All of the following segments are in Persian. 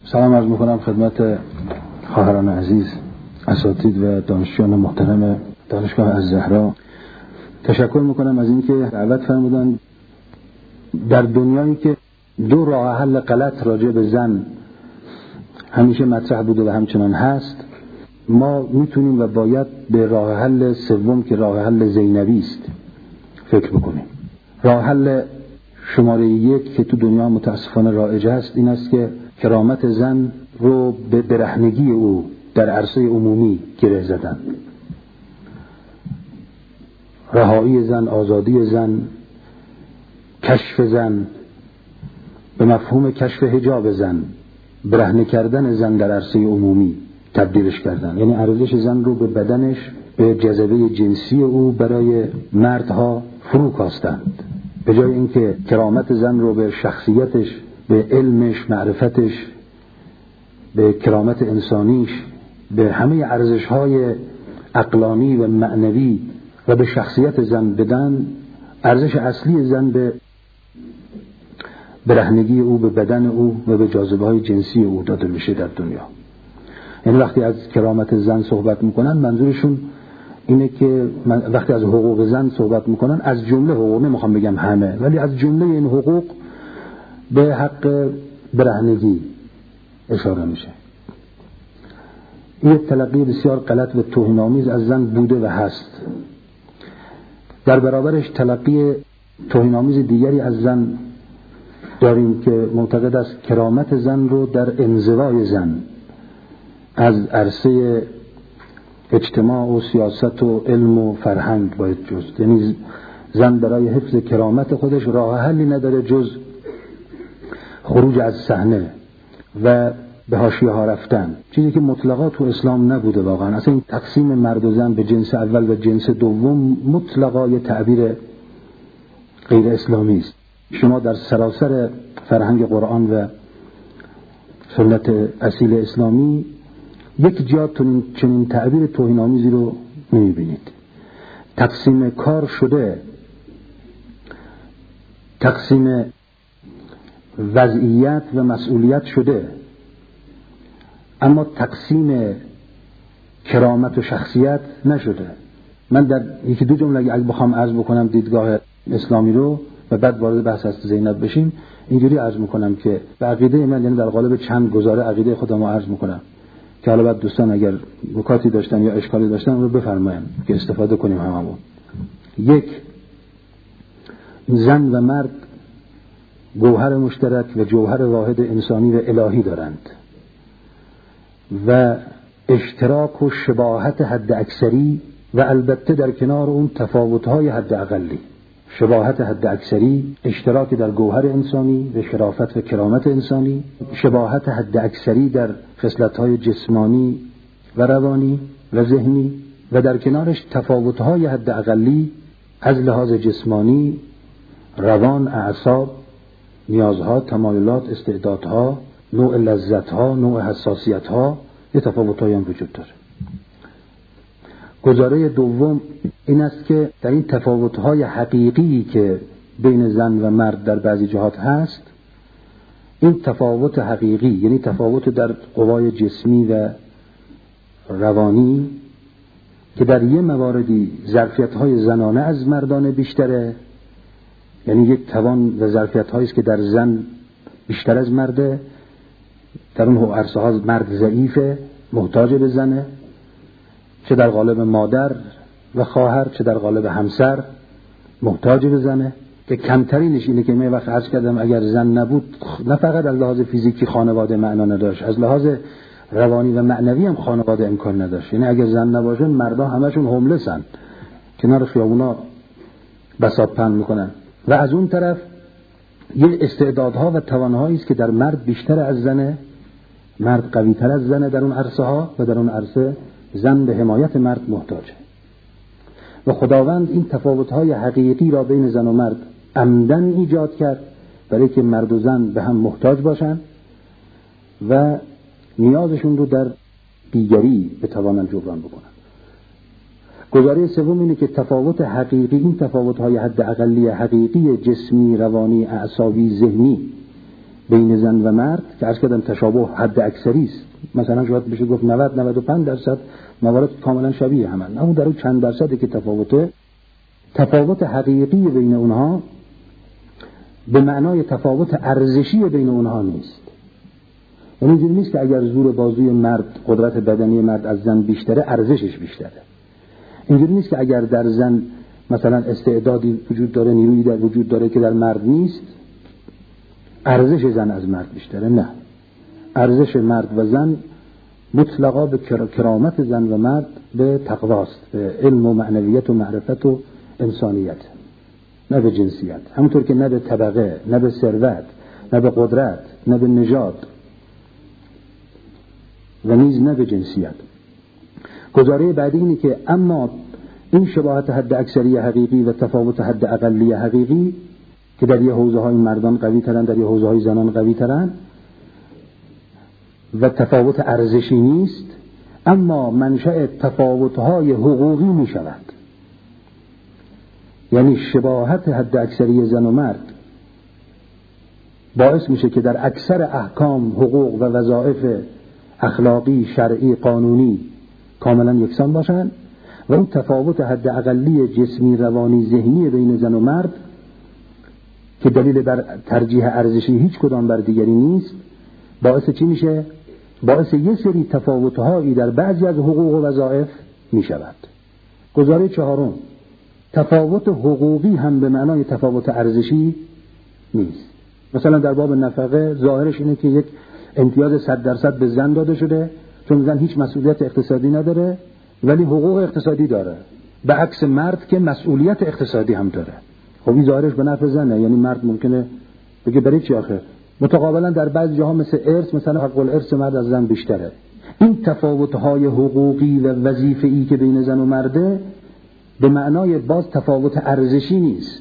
سلام عرض میکنم خدمت خواهران عزیز، اساتید و دانشجویان محترم دانشگاه الزهرا. تشکر میکنم از اینکه دعوت فرمودن. در دنیایی که دو راه حل غلط راجع به زن همیشه مطرح بوده و همچنان هست، ما میتونیم و باید به راه حل سوم که راه حل زینبی است فکر بکنیم. راه حل شماره 1 که تو دنیا متاسفانه رایج است این است که کرامت زن رو به برهنگی او در عرصه عمومی گره زدن. رهایی زن، آزادی زن، کشف زن، به مفهوم کشف حجاب زن، برهنه کردن زن در عرصه عمومی تبدیلش کردن، یعنی ارزش زن رو به بدنش، به جذبه جنسی او برای مردها فرو کاستند، به جای اینکه کرامت زن رو به شخصیتش، به علمش، معرفتش، به کرامت انسانیش، به همه ارزش‌های عقلانی و معنوی و به شخصیت زن بدن. ارزش اصلی زن به برهنگی او، به بدن او و به جاذبه‌های جنسی او داده میشه در دنیا. یعنی وقتی از کرامت زن صحبت میکنن منظورشون اینه که وقتی از حقوق زن صحبت میکنن، از جمله حقوق، نمیخوام بگم همه، ولی از جمله این حقوق به حق برهنگی اشاره میشه. این تلقی بسیار غلط و توهین‌آمیز از زن بوده و هست. در برابرش تلقی توهین‌آمیز دیگری از زن داریم که معتقد است کرامت زن رو در انزوای زن از عرصه اجتماع و سیاست و علم و فرهنگ باید جست. یعنی زن برای حفظ کرامت خودش راه حلی نداره جز خروج از صحنه و به حاشیه ها رفتن، چیزی که مطلقا تو اسلام نبوده. واقعا اصلا این تقسیم مرد و زن به جنس اول و جنس دوم مطلقا یه تعبیر غیر اسلامی است. شما در سراسر فرهنگ قرآن و سنت اصیل اسلامی یک جا چنین تعبیر توهین‌آمیزی رو نمی‌بینید. تقسیم کار شده، تقسیم وضعیت و مسئولیت شده، اما تقسیم کرامت و شخصیت نشده. من در یکی دو جمله اگه بخوام عرض بکنم دیدگاه اسلامی رو و بعد وارد بحث از زینب بشیم، اینجوری عرض میکنم که به عقیده من، یعنی در قالب چند گزاره عقیده خودم رو عرض میکنم که حالا بعد دوستان اگر نکاتی داشتن یا اشکالی داشتن رو بفرمایید که استفاده کنیم هممون. 1. زن و مرد گوهر مشترک و جوهر واحد انسانی و الهی دارند و اشتراک و شباهت حد اکثری و البته در کنار اون تفاوت‌های حد اقلی. شباهت حد اکثری، اشتراک در گوهر انسانی و شرافت و کرامت انسانی، شباهت حد اکثری در خصلت‌های جسمانی و روانی و ذهنی و در کنارش تفاوت‌های حد اقلی از لحاظ جسمانی، روان، اعصاب، نیازها، تمایلات، استعدادها، نوع لذتها، نوع حساسیتها، یه تفاوت‌هایی هم وجود داره. گزاره دوم این است که در این تفاوت‌های حقیقی که بین زن و مرد در بعضی جهات هست، این تفاوت حقیقی یعنی تفاوت در قوای جسمی و روانی که در یه مواردی ظرفیت‌های زنانه از مردانه بیشتره، یعنی یک توان و ظرفیت‌هایی است که در زن بیشتر از مرده، در اون عرصه‌ها مرد ضعیفه، محتاج به زنه، چه در قالب مادر و خواهر چه در قالب همسر محتاج به زنه، که کمترینش اینه که من وقت عرض کردم اگر زن نبود نه فقط از لحاظ فیزیکی خانواده معنا نداشت، از لحاظ روانی و معنوی هم خانواده امکان نداشت. یعنی اگر زن نباشه مردا همشون هوملسن، کنار خیابونا بساط پهن میکنن. و از اون طرف یه استعدادها و توانهایی است که در مرد بیشتر از زنه، مرد قوی تر از زنه در اون عرصه ها و در اون عرصه زن به حمایت مرد محتاجه. و خداوند این تفاوت‌های حقیقی را بین زن و مرد عمدن ایجاد کرد برای که مرد و زن به هم محتاج باشن و نیازشون رو در دیگری بتوانن جبران بکنن. گزاره سوم اینه که تفاوت حقیقی، این تفاوت‌های حد اقلی حقیقی جسمی، روانی، اعصابی، ذهنی بین زن و مرد که عرض کردم تشابه حد اکثری است، مثلا شاید بشه گفت 90-95% موارد کاملا شبیه همن، اما در اون چند درصدی که تفاوت حقیقی بین اونها به معنای تفاوت ارزشی بین اونها نیست. یعنی اینجوری نیست که اگر زور بازوی مرد، قدرت بدنی مرد از زن بیشتره ارزشش بیشتره. اینجوری نیست که اگر در زن مثلا استعدادی وجود داره، نیرویی در وجود داره که در مرد نیست، ارزش زن از مرد بیشتره. نه، ارزش مرد و زن مطلقا به کرامت زن و مرد به تقواست، به علم و معنویت و معرفت و انسانیت، نه به جنسیت. همونطور که نه به طبقه، نه به ثروت، نه به قدرت، نه به نژاد و نیز نه به جنسیت. گزاره بعدی اینه که اما این شباهت حد اکثری حقیقی و تفاوت حد اقلی حقیقی که در یه حوزه های مردان قوی ترن، در یه حوزه های زنان قوی ترن و تفاوت ارزشی نیست، اما منشأ تفاوت های حقوقی می شود. یعنی شباهت حد اکثری زن و مرد باعث میشه که در اکثر احکام، حقوق و وظایف اخلاقی، شرعی، قانونی کاملا یکسان باشن و اون تفاوت حد اقلی جسمی، روانی، ذهنی بین زن و مرد که دلیل بر ترجیح ارزشی هیچ کدام بر دیگری نیست، باعث چی میشه؟ باعث یه سری تفاوت‌هایی در بعضی از حقوق و وظایف میشود. گزاره چهارم، تفاوت حقوقی هم به معنای تفاوت ارزشی نیست. مثلا در باب نفقه ظاهرش اینه که یک امتیاز 100% به زن داده شده چون زن هیچ مسئولیت اقتصادی نداره ولی حقوق اقتصادی داره، به عکس مرد که مسئولیت اقتصادی هم داره. خب این ظاهرش به نفع زنه، یعنی مرد ممکنه بگه برای چی آخه؟ متقابلا در بعضی جاها مثل ارث، مثلا حق الارث مرد از زن بیشتره. این تفاوت‌های حقوقی و وظیفه‌ای که بین زن و مرده به معنای باز تفاوت ارزشی نیست.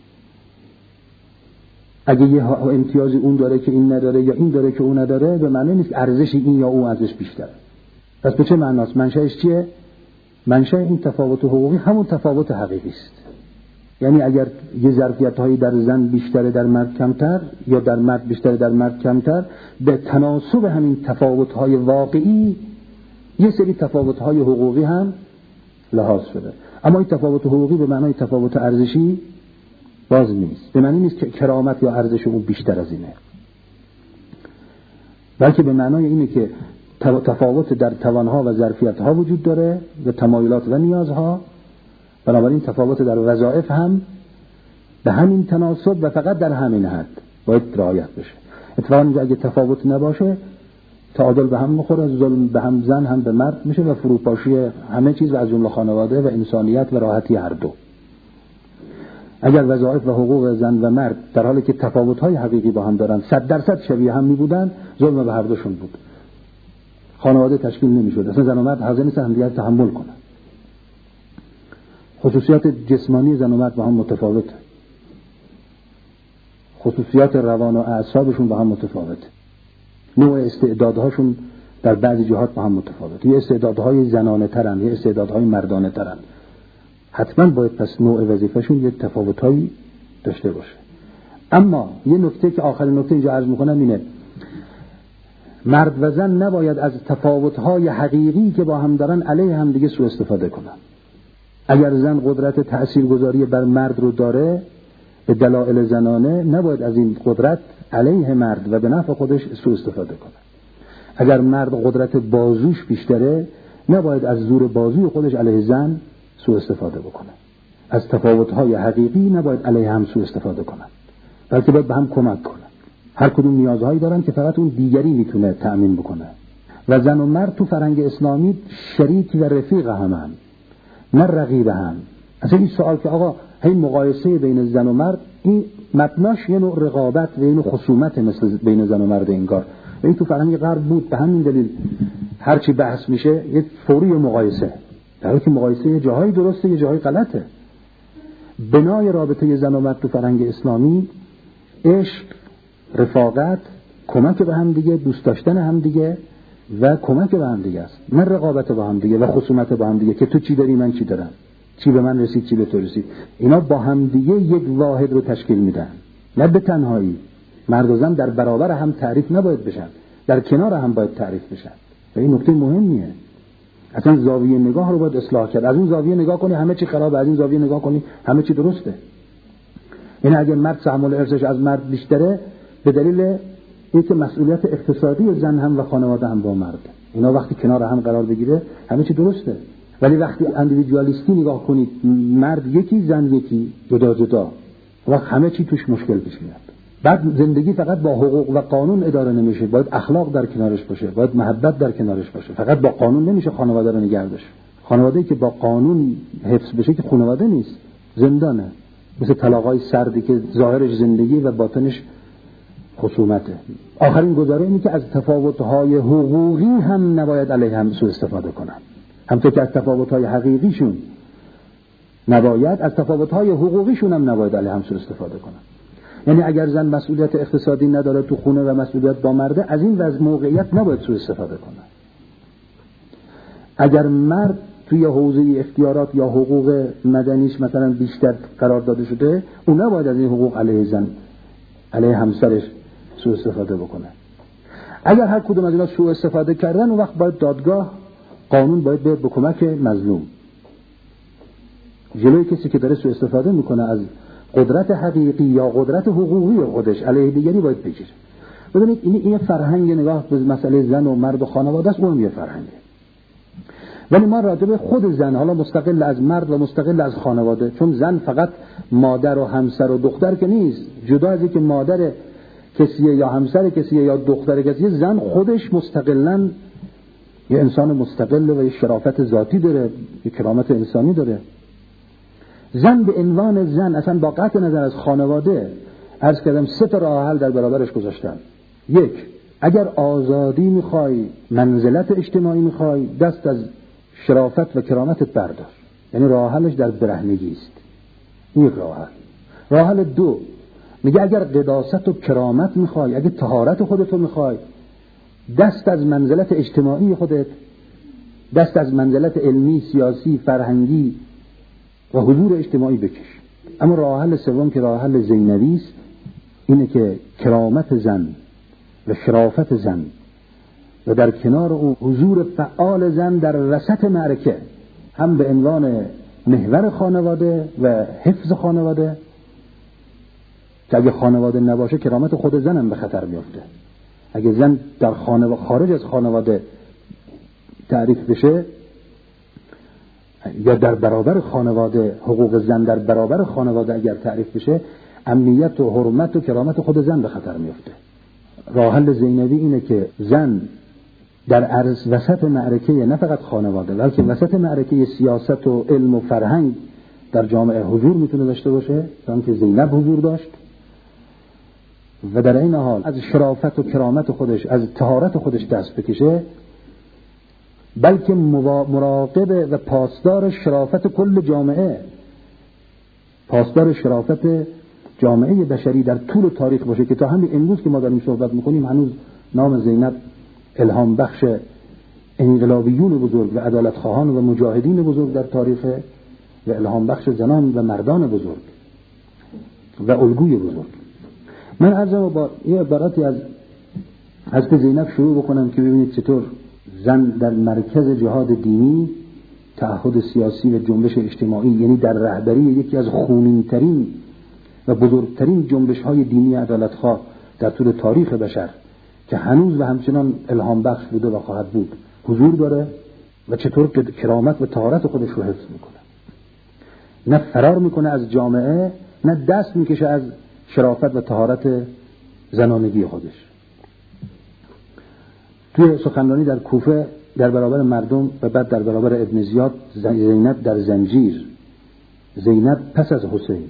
اگه یه امتیازی اون داره که این نداره یا این داره که اون نداره، به معنی نیست ارزش این یا اون ازش بیشتره. پس به چه معناست؟ منشأش چیه؟ منشأ این تفاوت حقوقی همون تفاوت حقیقی است. یعنی اگر یه ظرفیت‌هایی در زن بیشتره در مرد کمتر یا در مرد بیشتره در مرد کمتر، به تناسب همین تفاوت‌های واقعی یه سری تفاوت‌های حقوقی هم لحاظ شده. اما این تفاوت حقوقی به معنای تفاوت ارزشی باز نیست. به معنی نیست که کرامت یا ارزش اون بیشتر از اینه، بلکه به معنای اینه که تفاوت در توانها و ظرفیت‌ها وجود داره و تمایلات و نیازها، بنابراین تفاوت در وظایف هم به همین تناسب و فقط در همین حد باید رعایت بشه. اتفاقاً اگه تفاوت نباشه تعادل به هم میخوره، ظلم به هم زن هم به مرد میشه و فروپاشی همه چیز و از جمله خانواده و انسانیت و راحتی هر دو. اگر وظایف و حقوق زن و مرد در حالی که تفاوت‌های حقیقی با هم دارن 100% شبیه هم میبودن، ظلم به هر دوشون بود، خانواده تشکیل نمیشد. اصلا زن و مرد حاضر نیستن همدیگر تحمل کنن. خصوصیات جسمانی زن و مرد با هم متفاوته، خصوصیات روان و اعصابشون با هم متفاوته، نوع استعدادهاشون در بعضی جهات با هم متفاوته. یه استعدادهای زنانه ترن، یه استعدادهای مردانه ترن. حتما باید پس نوع وظیفهشون یه تفاوتایی داشته باشه. اما یه نکته که آخرین نکته اینجا عرض میکنم اینه، مرد و زن نباید از تفاوت‌های حقیقی که با هم دارن علیه هم دیگه سوء استفاده کنن. اگر زن قدرت تأثیرگذاری بر مرد رو داره به دلایل زنانه، نباید از این قدرت علیه مرد و به نفع خودش سوء استفاده کنه. اگر مرد قدرت بازوش بیشتره، نباید از زور بازوی خودش علیه زن سوء استفاده بکنه. از تفاوت‌های حقیقی نباید علیه هم سوء استفاده کنن، بلکه باید به هم کمک کنن. هر کدوم نیازهایی دارن که فقط اون دیگری میتونه تأمین بکنه. و زن و مرد تو فرهنگ اسلامی شریک و رفیق هم، نه رقیب هم. اصلا این سوال که آقا هی مقایسه بین زن و مرد، این مبناش یه نوع رقابت و یه نوع خصومت مثل بین زن و مرد انگار. و این تو فرهنگ غرب بود، به همین دلیل هر چی بحث میشه یه فوری مقایسه، در حالی که مقایسه یه جاهایی درسته یه جاهایی غلطه. بنای رابطه زن و مرد تو فرهنگ اسلامی عشق، رفاقت، کمک به هم دیگه، دوست داشتن هم دیگه و کمک به هم دیگه است، نه رقابت با هم دیگه و خصومت با هم دیگه که تو چی داری من چی دارم، چی به من رسید چی به تو رسید. اینا با هم دیگه یک واحد رو تشکیل میدن، نه به تنهایی. مرد و زن در برابر هم تعریف نباید بشن، در کنار هم باید تعریف بشن و این نکته مهمیه. اصلا زاویه نگاه رو باید اصلاح کرد. از اون زاویه نگاه کنی همه چی خرابه، از این زاویه نگاه کنی همه چی درسته. یعنی اگر مرد سهم الارثش از مرد بیشتره به دلیل اینکه مسئولیت اقتصادی زن هم و خانواده هم با مرد، اینا وقتی کنار هم قرار بگیره همه چی درسته. ولی وقتی اندیویدوالیستی نگاه کنید، مرد یکی زن یکی جدا جدا، وقت همه چی توش مشکل پیش میاد. بعد زندگی فقط با حقوق و قانون اداره نمیشه، باید اخلاق در کنارش باشه، باید محبت در کنارش باشه. فقط با قانون نمیشه خانواده رو نگه داشت. خانواده‌ای که با قانون حفظ بشه که خانواده نیست، زندانه. مثل طلاقای سردی که ظاهرش زندگی و باطنش خصومته. آخرین گزاره اینه که از تفاوت‌های حقوقی هم نباید علیه هم سوء استفاده کنن. همونطور که از تفاوت‌های حقیقیشون نباید، از تفاوت‌های حقوقیشون هم نباید علیه هم سوء استفاده کنن. یعنی اگر زن مسئولیت اقتصادی نداره تو خونه و مسئولیت با مرده، از این وضع موقعیت نباید سوء استفاده کنه. اگر مرد توی حوزه اختیارات یا حقوق مدنیش مثلا بیشتر قرار داده شده، اون نباید از این حقوق علیه زن، علیه همسرش سوء استفاده بکنه. اگر هر کدوم از اینا سوء استفاده کردن، اون وقت باید دادگاه، قانون باید بیاد به کمک مظلوم. جلوی کسی که داره سوء استفاده میکنه از قدرت حقیقی یا قدرت حقوقی خودش علیه دیگری باید بگیره. بدونید این فرهنگ نگاه به مسئله زن و مرد و خانواده است، اون یه فرهنگه. ولی ما راجع به خود زن، حالا مستقل از مرد و مستقل از خانواده، چون زن فقط مادر و همسر و دختر که نیست، جدا از اینکه مادر کسیه یا همسر کسیه یا دختر کسیه، زن خودش مستقلاً یه انسان مستقله و یه شرافت ذاتی داره، یه کرامت انسانی داره. زن به عنوان زن اصلا با قطع نظر از خانواده، عرض کردم 3 تا راه حل در برابرش گذاشتن. 1، اگر آزادی میخوای، منزلت اجتماعی میخوای، دست از شرافت و کرامتت بردار. یعنی راه حلش در برهنگی است. این یک راه حل. راه حل 2، میگه اگر قداست و کرامت میخوای، اگر طهارت خودتو میخوای، دست از منزلت اجتماعی خودت، دست از منزلت علمی، سیاسی، فرهنگی و حضور اجتماعی بکش. اما راه حل 3 که راه حل زینبی است، اینه که کرامت زن و شرافت زن و در کنار او حضور فعال زن در وسط معرکه، هم به عنوان محور خانواده و حفظ خانواده، که اگه خانواده نباشه کرامت خود زن هم به خطر میفته. اگه زن در خانواده، خارج از خانواده تعریف بشه، یا در برابر خانواده، حقوق زن در برابر خانواده اگر تعریف بشه، امنیت و حرمت و کرامت خود زن به خطر میفته. راه حل زینبی اینه که زن در وسط معرکه، نه فقط خانواده بلکه وسط معرکه سیاست و علم و فرهنگ در جامعه حضور میتونه داشته باشه، چون که زینب حضور داشت، و در این حال از شرافت و کرامت خودش، از طهارت خودش دست بکشه، بلکه مراقب و پاسدار شرافت کل جامعه، پاسدار شرافت جامعه بشری در طول تاریخ باشه، که تا همین امروز که ما داریم صحبت میکنیم هنوز نام زینب الهام بخش انقلابیون بزرگ و عدالت خواهان و مجاهدین بزرگ در تاریخ، و الهام بخش زنان و مردان بزرگ و الگوی بزرگ. من عرضم با یه عبارتی از حضرت زینب شروع بکنم که ببینید چطور زن در مرکز جهاد دینی، تعهد سیاسی و جنبش اجتماعی، یعنی در رهبری یکی از خونین‌ترین و بزرگترین جنبش‌های دینی عدالت‌خواه در طول تاریخ بشر که هنوز و همچنان الهام بخش بوده و خواهد بود، حضور داره و چطور کرامت و طهارت خودش رو حفظ میکنه. نه فرار میکنه از جامعه، نه دست میکشه از شرافت و طهارت زنانگی خودش. توی سخنرانی در کوفه در برابر مردم و بعد در برابر ابن زیاد، زینب در زنجیر، زینب پس از حسین،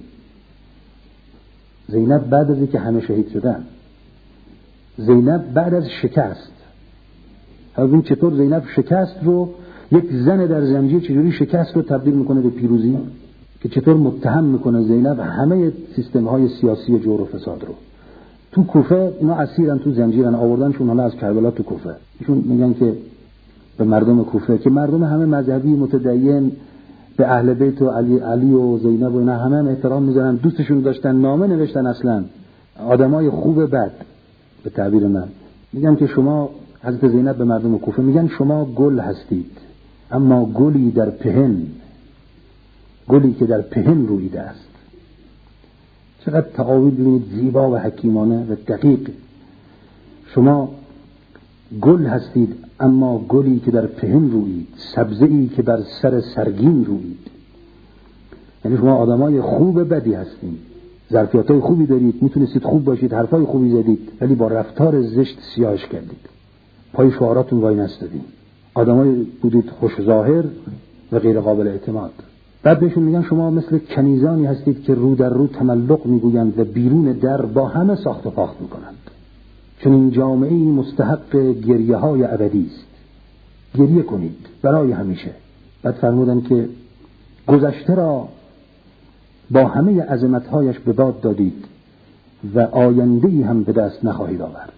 زینب بعد از اینکه همه شهید شدن، زینب بعد از شکست. ببین چطور زینب شکست رو، یک زن در زنجیر چجوری شکست رو تبدیل میکنه به پیروزی، که چطور متهم میکنه زینب همه سیستم های سیاسی جور و فساد رو. تو کوفه اینا اسیرن، تو زنجیرن، آوردنشون حالا از کربلا تو کوفه. ایشون میگن که به مردم کوفه، که مردم همه مذهبی متدین به اهل بیت و علی و زینب و اینا همه احترام میذارن، دوستشون داشتن، نامه نوشتن اصلا آدمای خوب بد به تعبیر من میگن که شما، حضرت زینب به مردم کوفه میگن شما گل هستید، اما گلی در پهن، گلی که در پهن رویده است. چقدر تعاویل ببینید زیبا و حکیمانه و دقیق. شما گل هستید اما گلی که در پهن رویید، سبزه‌ای که بر سر سرگین رویید. یعنی شما آدمای خوب بدی هستید، ظرفیت‌های خوبی دارید، میتونستید خوب باشید، حرفای خوبی زدید، ولی با رفتار زشت سیاهش کردید، پای شعاراتون وای نستادید، آدمای بودید خوش ظاهر و غیر قابل اعتماد. بعد بهشون میگن شما مثل کنیزانی هستید که رو در رو تملق میگویند و بیرون در با همه ساخت و پاخت میکنند. چون این جامعه مستحق گریه های ابدی است، گریه کنید برای همیشه. بعد فرمودن که گذشته را با همه عظمت‌هایش به داد دادید و آینده‌ای هم به دست نخواهید آورد.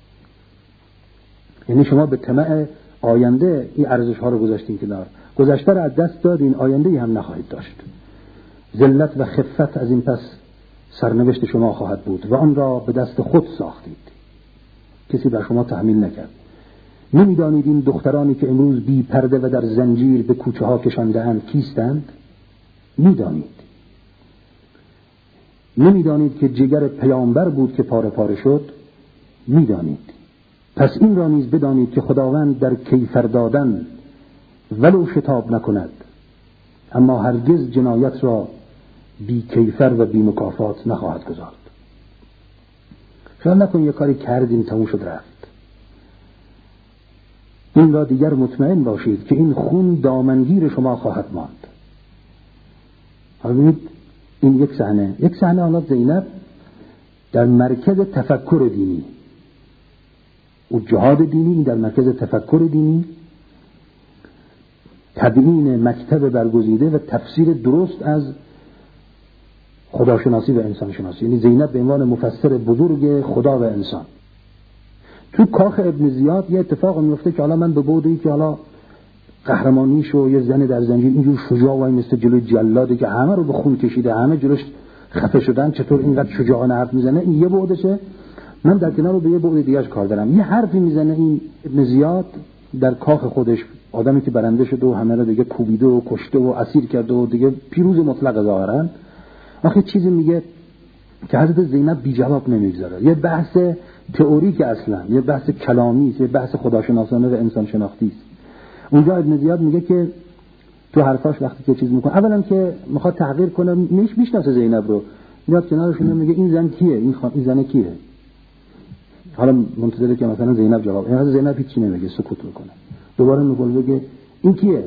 یعنی شما به طمع آینده این ارزش‌ها رو گذاشتین کنار، گذشته را از دست دادین، آینده‌ای هم نخواهید داشت. ذلت و خفت از این پس سرنوشت شما خواهد بود و آن را به دست خود ساختید، کسی بر شما تحمیل نکرد. نمی‌دانید این دخترانی که امروز بی پرده و در زنجیر به کوچه ها کشانده اند کیستند؟ می‌دانید. نمی‌دانید که جگر پیامبر بود که پاره پاره شد؟ می‌دانید. پس این را نیز بدانید که خداوند در کیفر دادن ولو شتاب نکند، اما هرگز جنایت را بی کیفر و بی مکافات نخواهد گذارد. خیال نکن یک کاری کردیم تموم شد رفت. این را دیگر مطمئن باشید که این خون دامنگیر شما خواهد ماند. حالا ببینید این یک صحنه حالا زینب در مرکز تفکر دینی، او جهاد دینی در مرکز تفکر دینی، تدوین مکتب برگزیده و تفسیر درست از خداشناسی و انسان شناسی. یعنی زینب به عنوان مفسر بزرگ خدا و انسان. تو کاخ ابن زیاد یه اتفاق میفته که حالا من به بعدی که حالا قهرمانیشو یه زن در زنجیر اینجور شجاع وای مثل جلوی جلاده که همه رو به خون کشیده، همه جلوش خفه شدن، چطور اینقدر شجاعانه حرف میزنه، این یه بعدشه. من در کنار رو به یه بعد دیگه‌اش کار دارم. یه حرفی میزنه این ابن زیاد در کاخ خودش، آدمی که برنده شده و همه رو دیگه کوبیده و کشته و اسیر کرده و دیگه پیروز مطلق ظاهرا، آخه چیزی میگه که حضرت زینب بی جواب نمیگذاره. یه بحث تئوریک اصلا، یه بحث کلامی است، یه بحث خداشناسانه و انسان شناختی است. اونجا ابن زیاد میگه که تو حرفاش وقتی که چیز میکنه، اولا که میخواد تحقیر کنه، میشناسه زینب رو، میاد کنارشون میگه این زن کیه، این زن کیه. حالا منتظره که مثلا زینب جواب، این زینب هیچی نمیگه، سکوت میکنه. دوباره میگه بگه این کیه،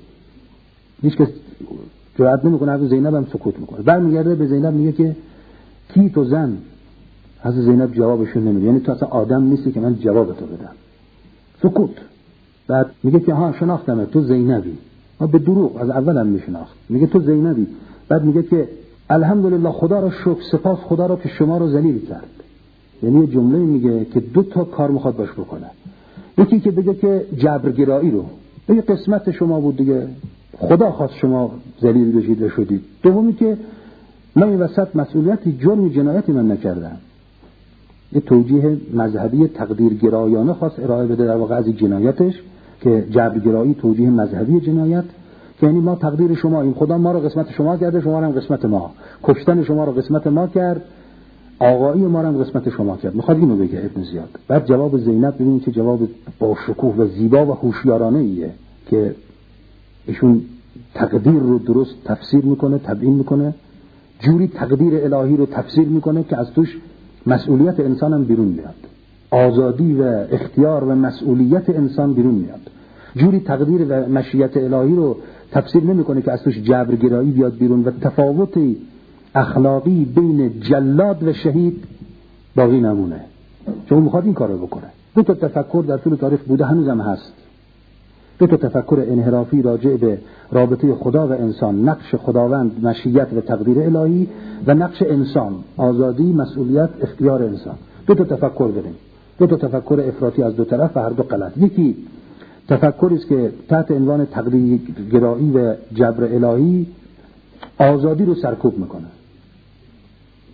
هیچ کس جرئت نمیکنه، از زینب هم سکوت میکنه. بعد میگرده به زینب میگه که کی تو زن؟ از زینب جوابشون نمیده، یعنی تو اصلا آدم نیستی که من جواب تو بدم. سکوت. بعد میگه که ها شناختم تو زینبی. به دروغ از اول هم میشناخت. میگه تو زینبی. بعد میگه که الحمدلله خدا را شکر، سپاس خدا را که شما رو ذلیل کرد. یعنی یه جمله میگه که دو تا کار میخواد باش بکنه. یکی که بگه که جبرگرایی رو بگه قسمت شما بود دیگه، خدا خواست شما ذلیل بشید و شدید. دومی که من این وسط مسئولیتی جرم جنایتی من نکردم. یه توجیه مذهبی تقدیرگرایانه خواست ارائه بده در واقع از جنایتش، که جبرگرایی توجیه مذهبی جنایت، که یعنی ما تقدیر شما، این خدا ما رو قسمت شما کرده، شما رو هم قسمت ما، کشتن شما رو قسمت ما کرد، آقایی ما رو هم قسمت شما کرد. میخواد اینو بگه ابن زیاد. بعد جواب زینب ببینید که جواب با شکوه و زیبا و هوشیارانه ایه که ایشون تقدیر رو درست تفسیر میکنه، تبیین میکنه، جوری تقدیر الهی رو تفسیر میکنه که از توش مسئولیت انسان هم بیرون میاد، آزادی و اختیار و مسئولیت انسان بیرون میاد. جوری تقدیر و مشیت الهی رو تفسیر نمیکنه که از توش جبرگرایی بیاد بیرون و تفاوت اخلاقی بین جلاد و شهید باقی نمونه، چون اون میخواد این کار رو بکنه. دو تا تفکر در طول تاریخ بوده، هنوزم هست. دو تا تفکر انحرافی راجع به رابطه خدا و انسان، نقش خداوند، مشیت و تقدیر الهی، و نقش انسان، آزادی، مسئولیت، اختیار انسان. دو تا تفکر داریم، دو تا تفکر افراطی از دو طرف و هر دو غلط. یکی تفکری است که تحت عنوان تقدیرگرایی و جبر الهی آزادی رو سرکوب میکنه،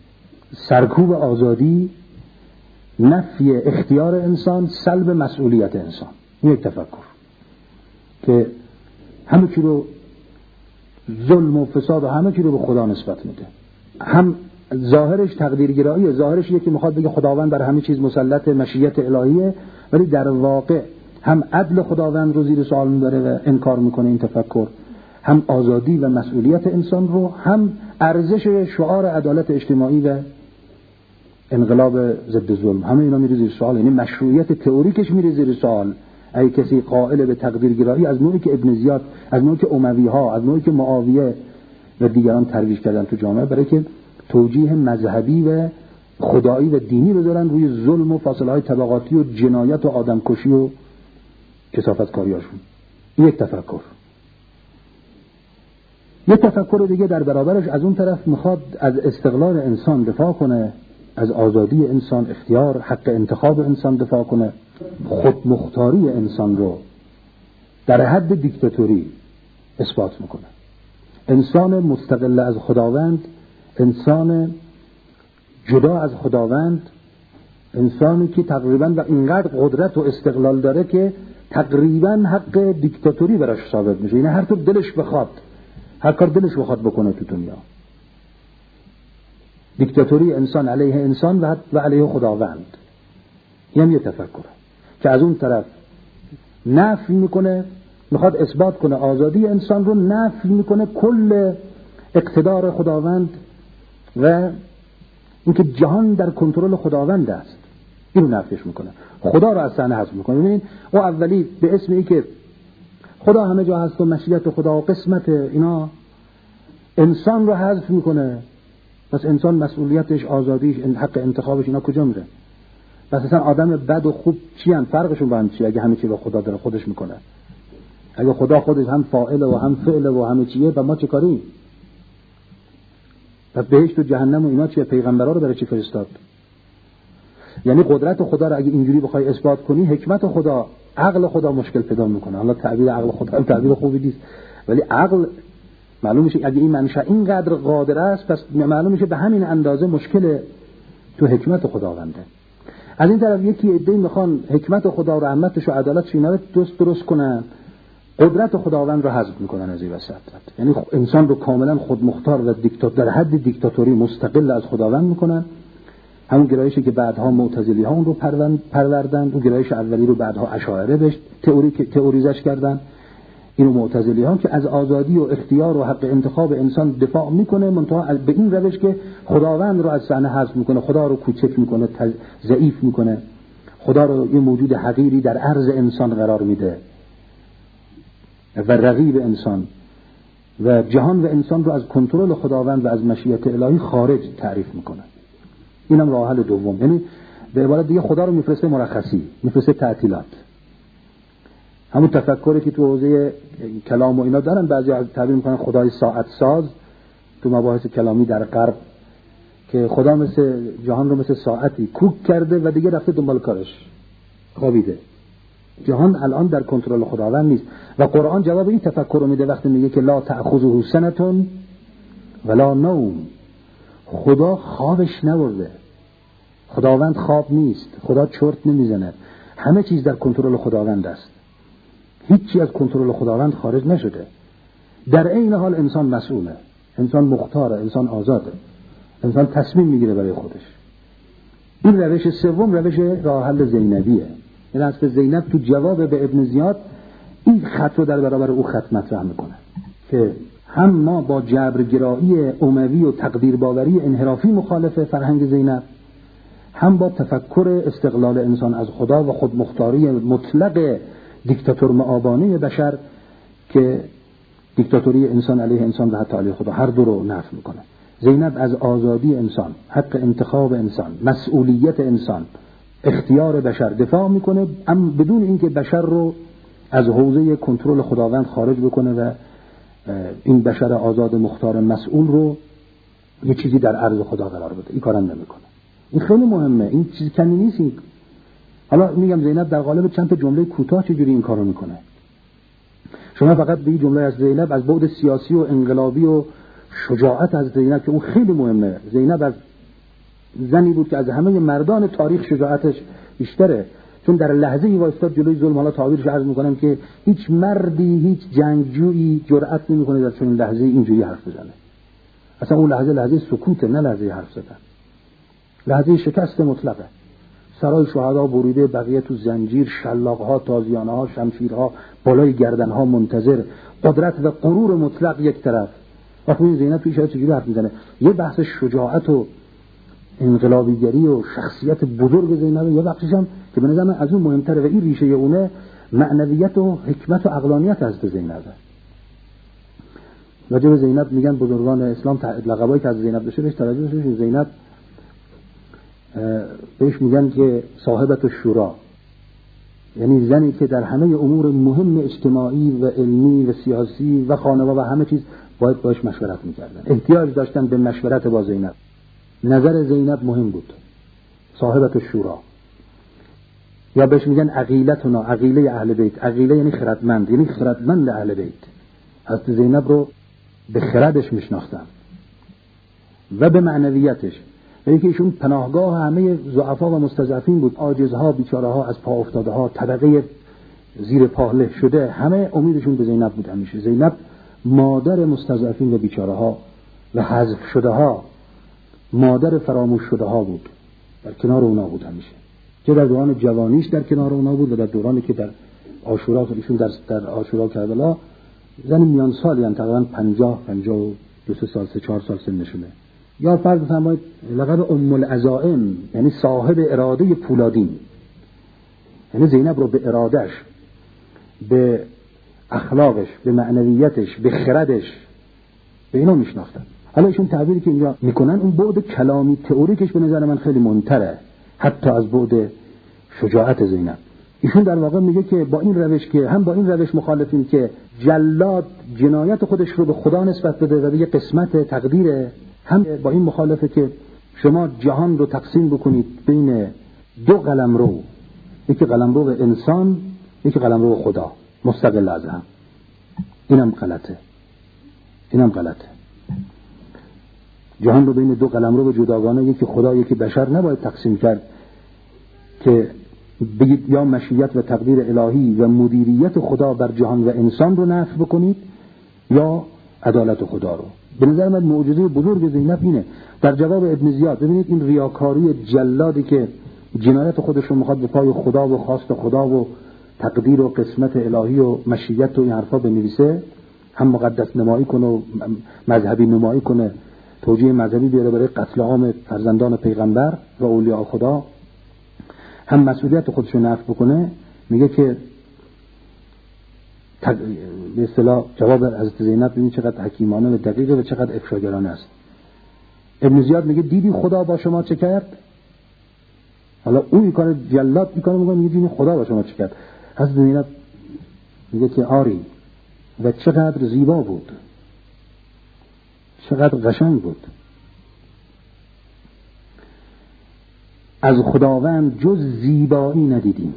سرکوب آزادی، نفی اختیار انسان، سلب مسئولیت انسان. این یک تفکر که همه چی رو، ظلم و فساد و همه چی رو به خدا نسبت میده. هم ظاهرش تقدیرگراییه، ظاهرش یکی میخواد بگه خداوند بر همه چیز مسلط، مشیت الهیه، ولی در واقع هم عدل خداوند رو زیر سوال میبره و انکار میکنه این تفکر، هم آزادی و مسئولیت انسان رو، هم ارزش شعار عدالت اجتماعی و انقلاب ضد ظلم، همه اینا میره زیر سوال. یعنی مشروعیت تئوریکش میره زیر سوال. اگه کسی قائل به تقدیرگرایی از نوعی که ابن زیاد، از نوعی که اموی ها، از نوعی که معاویه و دیگران ترویج کردن تو جامعه برای که توجیه مذهبی و خدایی و دینی بذارن روی ظلم و فاصله های طبقاتی و جنایت و آدمکشی و کثافتکاریاشون. یک تفکر. یک تفکر دیگه در برابرش از اون طرف میخواد از استقلال انسان دفاع کنه، از آزادی انسان، اختیار، حق انتخاب انسان دفاع کنه، خودمختاری انسان رو در حد دیکتاتوری اثبات میکنه. انسان مستقل از خداوند، انسان جدا از خداوند، انسانی که تقریبا و اینقدر قدرت و استقلال داره که تقریبا حق دیکتاتوری براش ثابت میشه. یعنی هر طور دلش بخواد، هر کار دلش بخواد بکنه تو دنیا. دیکتاتوری انسان علیه انسان و علیه خداوند. این هم یه تفکره که از اون طرف نفی میکنه، میخواد اثبات کنه آزادی انسان رو، نفی میکنه کل اقتدار خداوند و اینکه جهان در کنترل خداوند است. اینو نفیش میکنه، خدا رو از صحنه حذف میکنه. ببینید او اولی به اسم این که خدا همه جا هست و مشیت خدا و قسمت اینا، انسان رو حذف میکنه. پس انسان مسئولیتش، آزادیش، حق انتخابش اینا کجا میره؟ پس اصلا آدم بد و خوب چی هن؟ فرقشون با هم چیه؟ اگه همه چی رو خدا داره خودش میکنه، اگه خدا خودش هم فاعل و هم فعل و همه چیه، و ما چه کاری؟ پس بهشت و جهنم و اینا چیه؟ پیغمبرا رو برای چی فرستاد؟ یعنی قدرت خدا رو اگه اینجوری بخوای اثبات کنی، حکمت خدا، عقل خدا مشکل پیدا میکنه. حالا تعبیر عقل خدا تعبیر خوبی نیست، ولی عقل معلوم میشه اگه این منشأ اینقدر قادر است، پس معلوم میشه به همین اندازه مشکل تو حکمت خداونده. از این طرف یکی عده‌ای میخوان حکمت خدا و رحمتش و عدالتش اینا رو درست کنن، قدرت خداوند رو حذف میکنن از این وسط. یعنی انسان رو کاملا خودمختار و دیکتاتور، در حد دیکتاتوری مستقل از خداوند میکنن. همون گرایشی که بعدها معتزلی ها اون رو پروردن، اون گرایش اولی رو بعدها اشاعره بهش تئوریزش کردن. اینو معتزلی ها که از آزادی و اختیار و حق انتخاب انسان دفاع میکنه، منتها به این روش که خداوند رو از صحنه حذف میکنه، خدا رو کوچک میکنه، ضعیف میکنه، خدا رو یه موجود حقیری در عرض انسان قرار میده و رقیب انسان، و جهان و انسان رو از کنترل خداوند و از مشیت الهی خارج تعریف میکنه. اینم راه حل دوم. یعنی به عبارت دیگه خدا رو میفرسته مرخصی، میفرسته تعطیلات. همون تفکری که تو حوزه کلام و اینا دارن، بعضی از تعبیر میکنن خدای ساعت ساز تو مباحث کلامی در غرب، که خدا مثل جهان رو مثل ساعتی کوک کرده و دیگه رفته دنبال کارش، خوابیده. جهان الان در کنترل خداوند نیست. و قرآن جواب این تفکر رو میده وقتی میگه که لا تأخذه سنة ولا نوم. خدا خوابش نبرده، خداوند خواب نیست، خدا چرت نمیزنه، همه چیز در کنترل خداوند است، هیچی از کنترل خداوند خارج نشده. در این حال انسان مسئوله، انسان مختاره، انسان آزاده، انسان تصمیم میگیره برای خودش. این روش سوم روش راه حل زینبیه. این است که زینب تو جواب به ابن زیاد این خط رو در برابر او خط مطرح میکنه که هم ما با جبرگرایی اموی و تقدیر باوری انحرافی مخالف فرهنگ زینب، هم با تفکر استقلال انسان از خدا و خودمختاری مطلق دیکتاتور معابانه بشر که دیکتاتوری انسان علیه انسان و حتی علیه خدا، هر دو رو نفی میکنه. زینب از آزادی انسان، حق انتخاب انسان، مسئولیت انسان، اختیار بشر دفاع میکنه، اما بدون اینکه بشر رو از حوزه کنترل خداوند خارج بکنه و این بشر آزاد مختار مسئول رو یه چیزی در عرض خدا قرار بده. این کارم نمیکنه. این خیلی مهمه، این چیز کمی نیست. حالا میگم زینب در قالب چند تا جمله کوتاه چجوری این کارو میکنه. شما فقط به این جمله از زینب از بعد سیاسی و انقلابی و شجاعت از زینب که اون خیلی مهمه. زینب از زنی بود که از همه مردان تاریخ شجاعتش بیشتره، چون در لحظه ای وایستاد جلوی ظلم. حالا تعبیرش عرض میکنم که هیچ مردی، هیچ جنگجویی جرأت نمیکنه در چنین لحظه اینجوری حرف بزنه. اصلا اون لحظه سکوته، نه لحظه حرف زدن، لحظه شکست مطلقه. سرای شهدا بریده، بقیه تو زنجیر، شلاق‌ها، تازیانه‌ها، شمشیرها بالای گردن‌ها منتظر، قدرت و غرور مطلق یک طرف. وقتی زینب توی شاید چجوری حرف میزنه، یه بحث شجاعت و انقلابیگری و شخصیت بزرگ زینب، یه بخشش هم که به نظر من از اون مهمتره و این ریشه اونه معنویت و حکمت و عقلانیت از زینبه. راجع به زینب میگن بزرگان اسلام لقبایی که از زینب داشته بهش توجه بشه. زینب بهش میگن که صاحبت الشورا، یعنی زنی که در همه امور مهم اجتماعی و علمی و سیاسی و خانواده و همه چیز باید باش مشورت میکردن، احتیاج داشتن به مشورت با زینب. نظر زینب مهم بود، صاحبت الشورا. یا بهش میگن عقیلتنا، عقیله اهل بیت. عقیله یعنی خردمند، یعنی خردمند اهل بیت. حضرت زینب رو به خردش میشناختن و به معنویتش، یعنی که ایشون پناهگاه همه ضعفا و مستضعفین بود، عاجزها، بیچاره‌ها، از پا افتاده‌ها، طبقه زیر پاهله شده، همه امیدشون به زینب بود همیشه. زینب مادر مستضعفین و بیچاره‌ها و حذف شده‌ها، مادر فراموش شده‌ها بود، در کنار اونا بود همیشه. چه در دوران جوانیش در کنار اونا بود و در دورانی که در عاشورا، ایشون در عاشورا کربلا زن میان سالی هم تقریبا 52 سال 3-4 سال سنشونه. یا فرض بفرمایید لقب ام العزائم، یعنی صاحب اراده پولادین، یعنی زینب رو به ارادش، به اخلاقش، به معنویتش، به خردش، به اینا میشناختن. حالا ایشون تعبیری که اینجا میکنن اون بعد کلامی تئوریکش به نظر من خیلی مهمتره حتی از بعد شجاعت زینب. ایشون در واقع میگه که با این روش، که هم با این روش مخالفیم که جلاد جنایت خودش رو به خدا نسبت بده و به قسمت تقدیره، هم با این مخالفه که شما جهان رو تقسیم بکنید بین دو قلمرو، یکی قلمرو انسان، یکی قلمرو خدا، مستقل از هم. اینم غلطه. جهان رو بین دو قلمرو جداگانه، یکی خدا یکی بشر، نباید تقسیم کرد که بگید یا مشیت و تقدیر الهی و مدیریت خدا بر جهان و انسان رو نفی بکنید یا عدالت خدا رو. به نظر من معجزه بزرگ زینب اینه. در جواب ابن زیاد ببینید این ریاکاری جلادی که جنایت خودش رو میخواد به پای خدا و خواست خدا و تقدیر و قسمت الهی و مشیت و این حرفا بنویسه، هم مقدس نمایی کنه و مذهبی نمایی کنه، توجیه مذهبی بیاره برای قتل عام فرزندان پیغمبر و اولیاء خدا، هم مسئولیت خودش رو نفی بکنه. میگه که به اصطلاح جواب حضرت زینب ببین چقدر حکیمانه و دقیقه و چقدر افشاگرانه است. ابن زیاد میگه دیدی خدا با شما چه کرد؟ حالا اون این کار جلاد میکنه، میگه دیدی خدا با شما چه کرد؟ حضرت زینب میگه که آری، و چقدر زیبا بود، چقدر قشنگ بود. از خداوند جز زیبایی ندیدیم.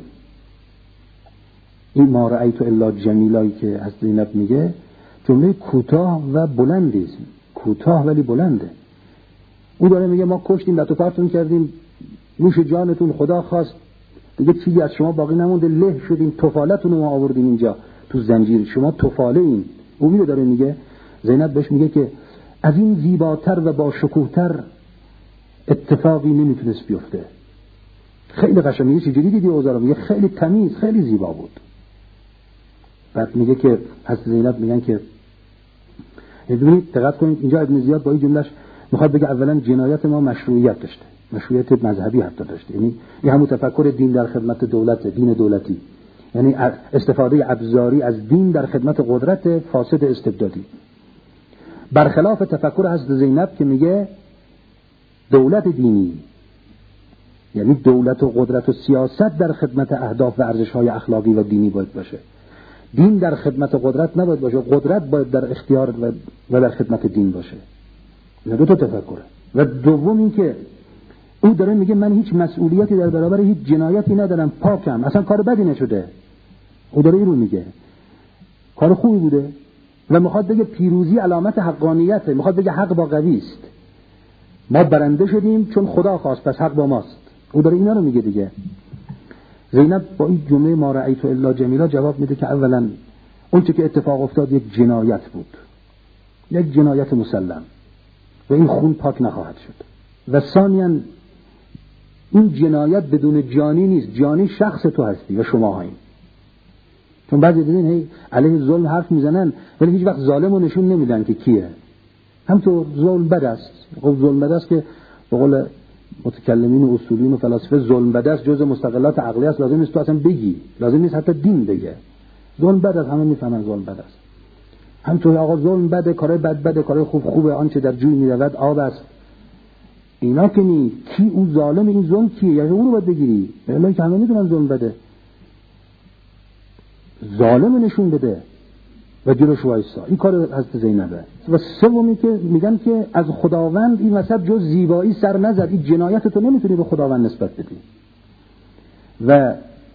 این ما رأیت الا جمیلایی که از زینب میگه جمله کوتاه و بلندی است، کوتاه ولی بلنده. او داره میگه ما کشتیم، لطو پرتون کردیم، نوش جانتون خدا خواست، دیگه چیزی از شما باقی نمونده، له شدیم، تفالتون رو ما آوردیم اینجا تو زنجیر، شما تفاله این. او داره میگه، زینب بهش میگه که از این زیباتر و با شکوهتر اتفاقی نمیتونست بیفته. خیلی قشنگه. چجوری دیدی اوضاع رو؟ میگه خیلی تمیز، خیلی زیبا بود. بعد میگه که از زینب میگن که ببینید دقت کنید اینجا ابن زیاد با این جملهش میخواد بگه اولا جنایت ما مشروعیت داشته، مشروعیت مذهبی حتی داشته، یعنی این همون تفکر دین در خدمت دولت، دین دولتی، یعنی استفاده ابزاری از دین در خدمت قدرت فاسد استبدادی، برخلاف تفکر حضرت زینب که میگه دولت دینی، یعنی دولت و قدرت و سیاست در خدمت اهداف و ارزش‌های اخلاقی و دینی باید باشه. دین در خدمت قدرت نباید باشه، قدرت باید در اختیار و در خدمت دین باشه. این دو تا تفکره. و دوم این که او داره میگه من هیچ مسئولیتی در برابر هیچ جنایتی ندارم، پاکم، اصلا کار بدی نشده. او داره این رو میگه کار خوبی بوده و میخواد بگه پیروزی علامت حقانیته، میخواد بگه حق با قوی است. ما برنده شدیم چون خدا خواست، پس حق با ماست. او داره اینا رو میگه دیگه. زینب با این جمله ما رأیت الا جمیلا جواب میده که اولا اون چه که اتفاق افتاد یک جنایت بود، یک جنایت مسلم و این خون پاک نخواهد شد. و ثانیاً این جنایت بدون جانی نیست، جانی شخص تو هستی و شما هاییم. چون بعضی دیدین هی علیه ظلم حرف میزنن ولی هیچ وقت ظالم رو نشون نمیدن که کیه. همطور ظلم بد است. خب ظلم بد است که به قول متکلمین و اصولین و فلاسفه ظلم بد است جزء مستقلات عقلی است، لازم نیست تو اصلا بگی، لازم نیست حتی دین بگه. ظلم بد است، همه میفهمن ظلم بد است. همطور آقا ظلم بده، کارهای بد بده، کارهای خوب خوبه، آنچه در جوی میرود آب است. اینا که نی کی اون ظالم این ظلم کیه؟ یعنی اون رو باید بگیری. الهی که همه میدونن ظلم بده. ظالم نشون بده و جلوش وایسا. این کار حضرت زینبه. و سومی که میگن که از خداوند این وسط جز زیبایی سر نزد، این جنایت تو نمیتونی به خداوند نسبت بدی. و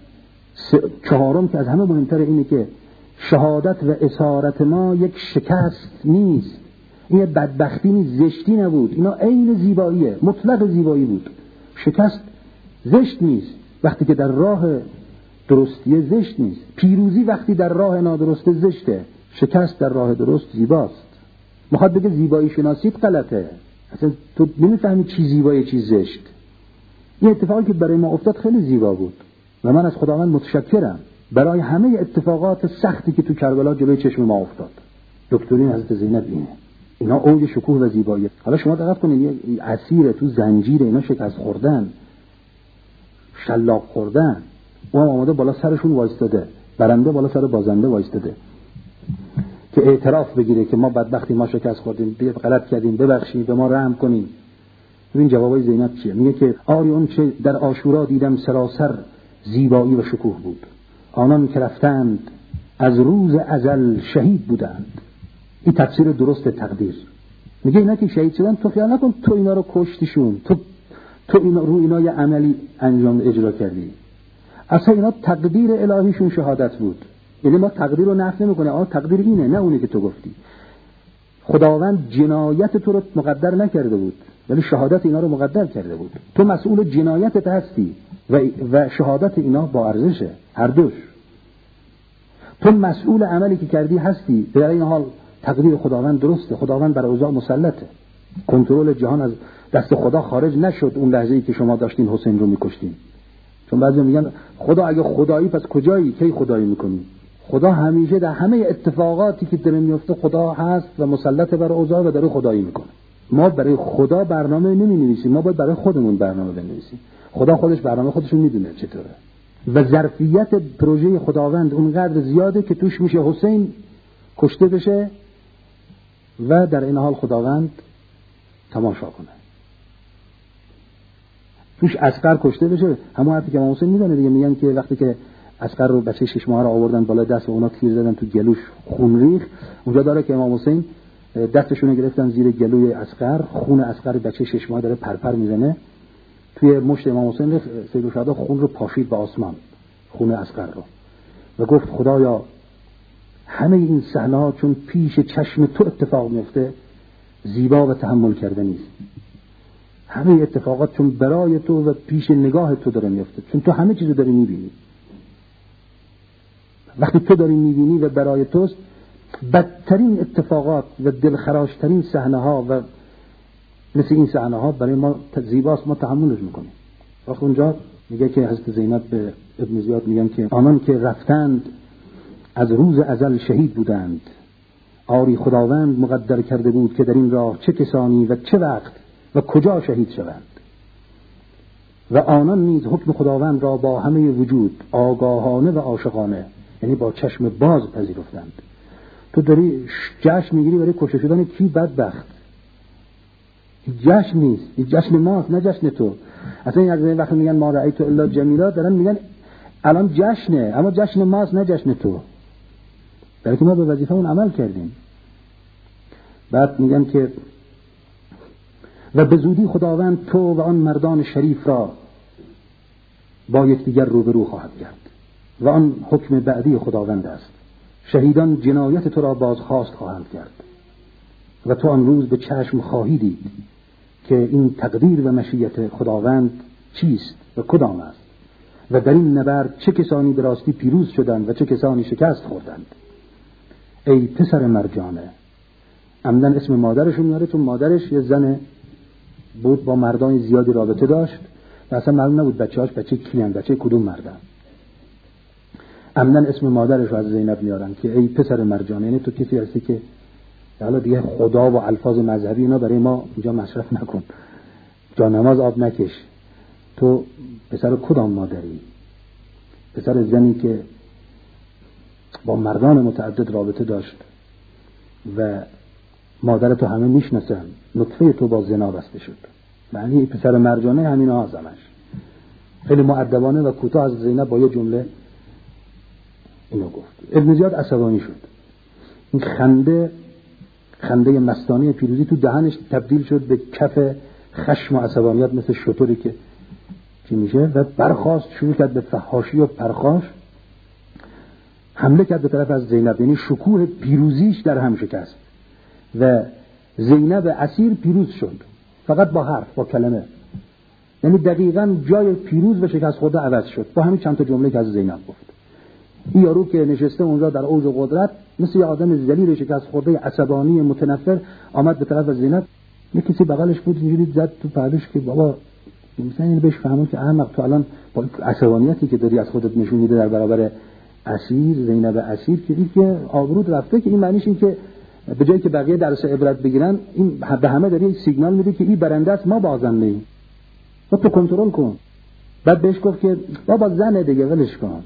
چهارم که از همه مهمتر اینه که شهادت و اسارت ما یک شکست نیست، این بدبختی نیست، زشتی نبود، اینا عین زیباییه، مطلق زیبایی بود. شکست زشت نیست وقتی که در راه درستی زشت نیست. پیروزی وقتی در راه نادرست زشته، شکست در راه درست زیباست. میخواد بگه زیبایی شناسیت غلطه، اصلا تو نمیفهمی چی زیبایی چی زشت. این اتفاقی که برای ما افتاد خیلی زیبا بود و من از خداوند متشکرم برای همه اتفاقات سختی که تو کربلا جلوی چشم ما افتاد. دکترین حضرت زینب اینه. اینا اوج شکوه و زیبایی. حالا شما دقت کنید، یه اسیر تو زنجیر اینا شکست خوردن، شلاق خوردن، اون آماده بالا سرشون وایستاده، برنده بالا سر بازنده وایستاده که اعتراف بگیره که ما بدبختی، ما شکست خوردیم، غلط کردیم، ببخشید، به ما رحم کنین. ببین جوابای زینب چیه؟ میگه که آری اون چه در عاشورا دیدم سراسر زیبایی و شکوه بود، آنان که رفتند از روز ازل شهید بودند. این تفسیر درست تقدیر. میگه اینا که شهید شدن تو خیال نکن تو اینا رو کشتیشون، تو اینا رو اینا یه عملی انجام اجرا کردی. اصلا اینا تقدیر الهیشون شهادت بود. یعنی ما تقدیر رو نفی نمی‌کنه، تقدیر اینه، نه اونی که تو گفتی. خداوند جنایت تو رو مقدر نکرده بود ولی شهادت اینا رو مقدر کرده بود. تو مسئول جنایتت هستی و شهادت اینا با ارزشه، هر دوش. تو مسئول عملی که کردی هستی. در این حال تقدیر خداوند درسته، خداوند بر اوضاع مسلطه. کنترل جهان از دست خدا خارج نشد اون لحظه‌ای که شما داشتین حسین رو می‌کشتین. چون بعضی میگن خدا اگه خدایی پس کجایی؟ کی خدایی می‌کنی؟ خدا همیشه در همه اتفاقاتی که داره میفته خدا هست و مسلط بر اوضاع و داره خدایی میکنه. ما برای خدا برنامه نمی‌نویسیم، ما باید برای خودمون برنامه بنویسیم. خدا خودش برنامه خودشون میدونه چطوره. و ظرفیت پروژه خداوند اونقدر زیاده که توش میشه حسین کشته بشه و در این حال خداوند تماشا کنه. توش عسکر کشته بشه، همون حرفی که امام حسین میدونه دیگه. میگن که وقتی که عسکر رو بچه 6 ماهه رو آوردن بالا دست و اونا تیر زدن تو گلوش، خون ریخت، اونجا داره که امام حسین دستشون رو گرفتن زیر گلوی عسکر، خون عسکر بچه 6 ماهه داره پرپر میزنه توی مشت امام حسین. سیدالشهدا خون رو پاشید به آسمان، خون عسکر رو، و گفت خدایا همه این صحنه‌ها چون پیش چشم تو اتفاق میفته زیبا و تحمل کرده نیست. همه اتفاقات چون برای تو و پیش نگاه تو داره میفته، چون تو همه چیزو داری میبینی. وقتی تو داری میبینی و برای توست، بدترین اتفاقات و دلخراشترین صحنه‌ها و مثل این صحنه‌ها برای ما زیباست، ما تحملش میکنیم. وقت اونجا میگه که حضرت زینب به ابن زیاد میگن که آنان که رفتند از روز ازل شهید بودند، آری خداوند مقدر کرده بود که در این راه چه کسانی و چه وقت و کجا شهید شوند. و آنان نیز حکم خداوند را با همه وجود آگاهانه و عاشقانه، یعنی با چشم باز پذیرفتند. تو داری جشن میگیری برای کشته شدن کی؟ بدبخت. جشن نیست، این جشن ماست نه جشن تو. اصلا این از این وقت میگن ما رأیت الا جمیلا، دارن میگن الان جشنه، اما جشن ماست نه جشن تو، برای که ما به وظیفه اون عمل کردیم. بعد میگن که و به زودی خداوند تو و آن مردان شریف را با یکدیگر روبرو خواهد کرد و آن حکم بعدی خداوند است. شهیدان جنایت تو را بازخواست خواهند کرد و تو آن روز به چشم خواهی دید که این تقدیر و مشیت خداوند چیست و کدام است و در این نبرد چه کسانی به راستی پیروز شدند و چه کسانی شکست خوردند. ای پسر مرجانه. عمدن اسم مادرشون میاره چون مادرش یه زن بود با مردان زیادی رابطه داشت و اصلا معلوم نبود بچه‌هاش بچه کیان، بچه کدوم مردن. عمدن اسم مادرش رو از زینب میارن که ای پسر مرجانه، یعنی تو کسی هستی که حالا دیگه خدا و الفاظ مذهبی اینا برای ما اینجا مصرف نکن، جا نماز آب نکش، تو پسر کدام مادری؟ پسر زنی که با مردان متعدد رابطه داشت و مادر تو همه میشناسن، نطفه تو با زنا بسته شد. معنی پسر مرجانه همین ها زمش. خیلی مؤدبانه و کوتاه از زینب با یه جمله اینو گفت. ابن زیاد عصبانی شد. این خنده مستانه پیروزی تو دهنش تبدیل شد به کف خشم و عصبانیت مثل شتری که چی میشه و برخاست، شروع کرد به فحاشی و پرخاش، حمله کرد به طرف از زینب. یعنی شکوه پیروزیش در هم شکست و زینب اسیر پیروز شد، فقط با حرف، با کلمه. یعنی دقیقاً جای پیروز و شکست خورده عوض شد با همین چند تا جمله که از زینب گفت. این یارو که نشسته اونجا در اوج قدرت مثل یه آدم ذلیل شکست خورده عصبانی متنفر آمد به طرف از زینب. یه کسی بغلش بود اینجوری زد تو پهلوش که بابا مثلا این بهش فهمون که احمق، تو الان با عصبانیتی که داری از خودت نشون میده در برابر اسیر، زینب اسیر، که این که آبرود رفته، که این معنیش این که به جایی که بقیه درس عبرت بگیرن این به همه داره سیگنال میده که این برنده است، ما بازنده ایم، تو کنترل کن. بعد بهش گفت که بابا زنه دیگه، ولش کن،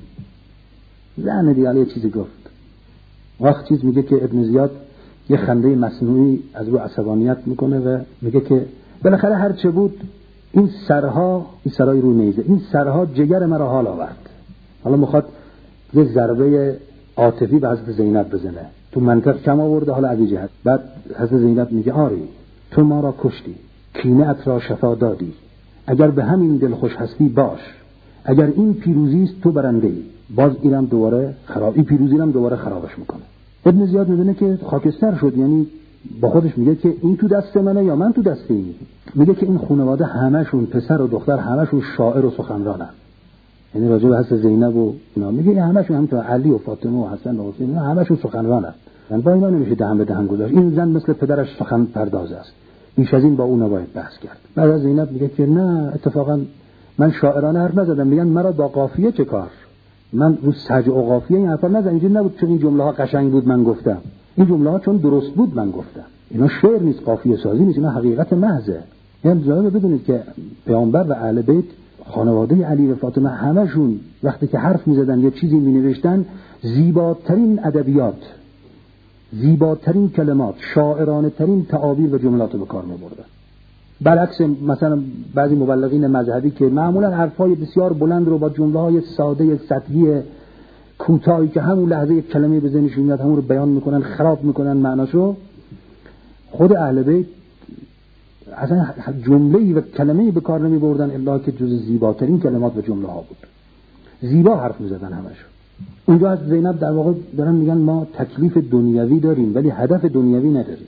زنه دیگه. یه چیزی گفت وقت چیز میگه که ابن زیاد یه خنده مصنوعی از رو عصبانیت میکنه و میگه که بالاخره هر چه بود این سرهای رو نیزه، این سرها جگر مرا حال آورد. حالا میخواد یه ضربه عاطفی به حضرت زینب بزنه، تو منطق کم آورده حالا از این جهت. بعد حضرت زینب میگه آری تو ما را کشتی، کینه‌ات را شفا دادی، اگر به همین دل خوش هستی باش، اگر این پیروزی است تو برنده ای. باز اینم دوباره خرابی، پیروزی هم دوباره خرابش میکنه. ابن زیاد میدونه که خاکستر شد، یعنی با خودش میگه که این تو دست منه یا من تو دست این. میگه که این خانواده همشون پسر و دختر همشون شاعر و سخنرانن، یعنی راجع به حضرت زینب و اینا میگه همشون، همینطور علی و فاطمه و حسن و حسین همشون سخنرانن. یعنی با اینا نمیشه دهن به دهن گذاشت. این زن مثل پدرش سخن پرداز است، بیش از این با اون نباید بحث کرد. بعد از زینب میگه که نه اتفاقا من شاعرانه حرف نزدم. میگن مرا با قافیه چه کار، من رو سجع و قافیه این حرفا نزدم. اینجوری نبود چون این جمله ها قشنگ بود من گفتم، این جمله ها چون درست بود من گفتم. اینا شعر نیست، قافیه سازی نیست، اینا حقیقت محضه. یعنی جالب بدونید که پیامبر و اهل بیت، خانواده علی و فاطمه، همشون وقتی که حرف میزدن یا چیزی مینوشتن، زیباترین ادبیات، زیباترین کلمات، شاعرانه ترین تعابیر و جملات رو به کار می‌بردن. برعکس مثلا بعضی مبلغین مذهبی که معمولا حرفای بسیار بلند رو با جمله‌های ساده سطحی کوتاهی که همون لحظه یک کلمه به ذهنشون میاد همون رو بیان میکنن، خراب میکنن معناشو. خود اهل بیت اصلا جمله‌ای و کلمه‌ای به کار نمی‌بردن الا که جز زیباترین کلمات و جمله‌ها بود. زیبا حرف می‌زدن همشون. اونجا از زینب در واقع دارن میگن ما تکلیف دنیوی داریم ولی هدف دنیوی نداریم.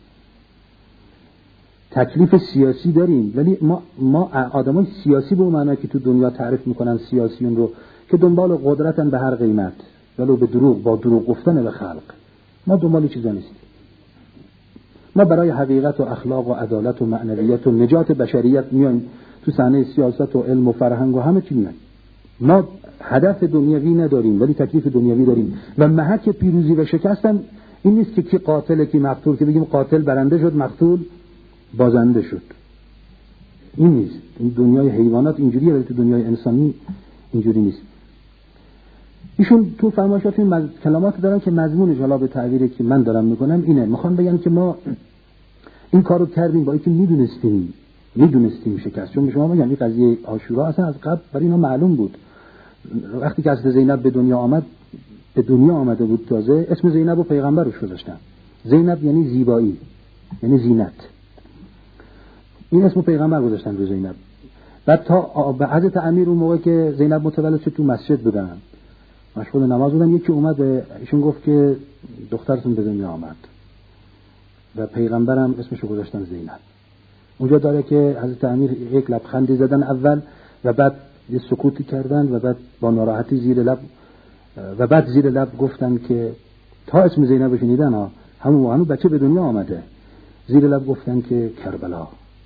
تکلیف سیاسی داریم ولی ما آدمای سیاسی به معنی که تو دنیا تعریف میکنن سیاسیون رو که دنبال قدرتن به هر قیمت، ولو به دروغ، با دروغ گفتن به خلق. ما دنبال چیزا نیستیم. ما برای حقیقت و اخلاق و عدالت و معنویت و نجات بشریت میایم تو صحنه سیاست و علم و فرهنگ و همه چی میایم. ما هدف دنیوی نداریم ولی تکلیف دنیوی داریم و محک پیروزی و شکستن این نیست که کی قاتل کی مقتول، که بگیم قاتل برنده شد مقتول بازنده شد. این نیست. این دنیای حیوانات اینجوریه ولی تو دنیای انسانی اینجوری نیست. ایشون تو فرمایشات این کلمات دارن که مضمونش حالا به تعبیری که من دارم میکنم اینه، میخوام بگم که ما این کارو کردیم با اینکه میدونستیم شکست. چون شما میگم این قضیه عاشورا اصلا از قبل برای اینا معلوم بود. وقتی که حضرت زینب به دنیا آمده بود تازه اسم زینب رو پیغمبر روش گذاشتن. زینب یعنی زیبایی، یعنی زینت. این اسم پیغمبر گذاشتن رو زینب. بعد تا به حضرت امیر اون موقع که زینب متولد شد تو مسجد بودن، مشغول نماز بودن، یکی اومد ایشون گفت که دخترتون به دنیا آمد و پیغمبرم اسمشو گذاشتن زینب. اونجا داره که حضرت امیر یک لبخندی زدن اول و بعد یه سکوتی کردن و بعد با ناراحتی زیر لب گفتن که تا اسم زینب شنیدن ها، همون بچه به دنیا آمده، زیر لب گفتن که کربلا.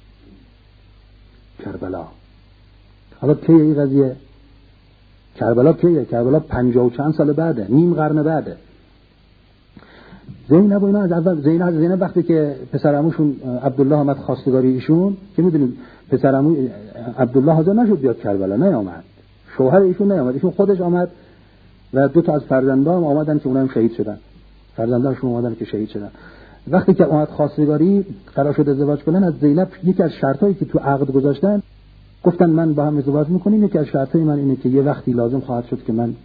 حالا کیه این قضیه؟ کربلا کیه؟ کربلا 50 و چند سال بعده، نیم قرن بعده. زینب و اینا از اول زینب وقتی که پسر عموشون عبدالله آمد خواستگاری ایشون، که میدونید پسر عمو عبدالله حاضر نشد بیاد کربلا، نیامد. شوهر ایشون نیامد، ایشون خودش آمد و 2 تا از فرزندام آمدن که اونها هم شهید شدن. فرزندانشون اومدن که شهید شدن. وقتی که اومد خواستگاری قرار شد ازدواج کنن، از زینب یکی از شرطایی که تو عقد گذاشتن گفتن من با هم ازدواج میکنیم، یکی از شرطای من اینه که یه وقتی لازم خواهد شد که من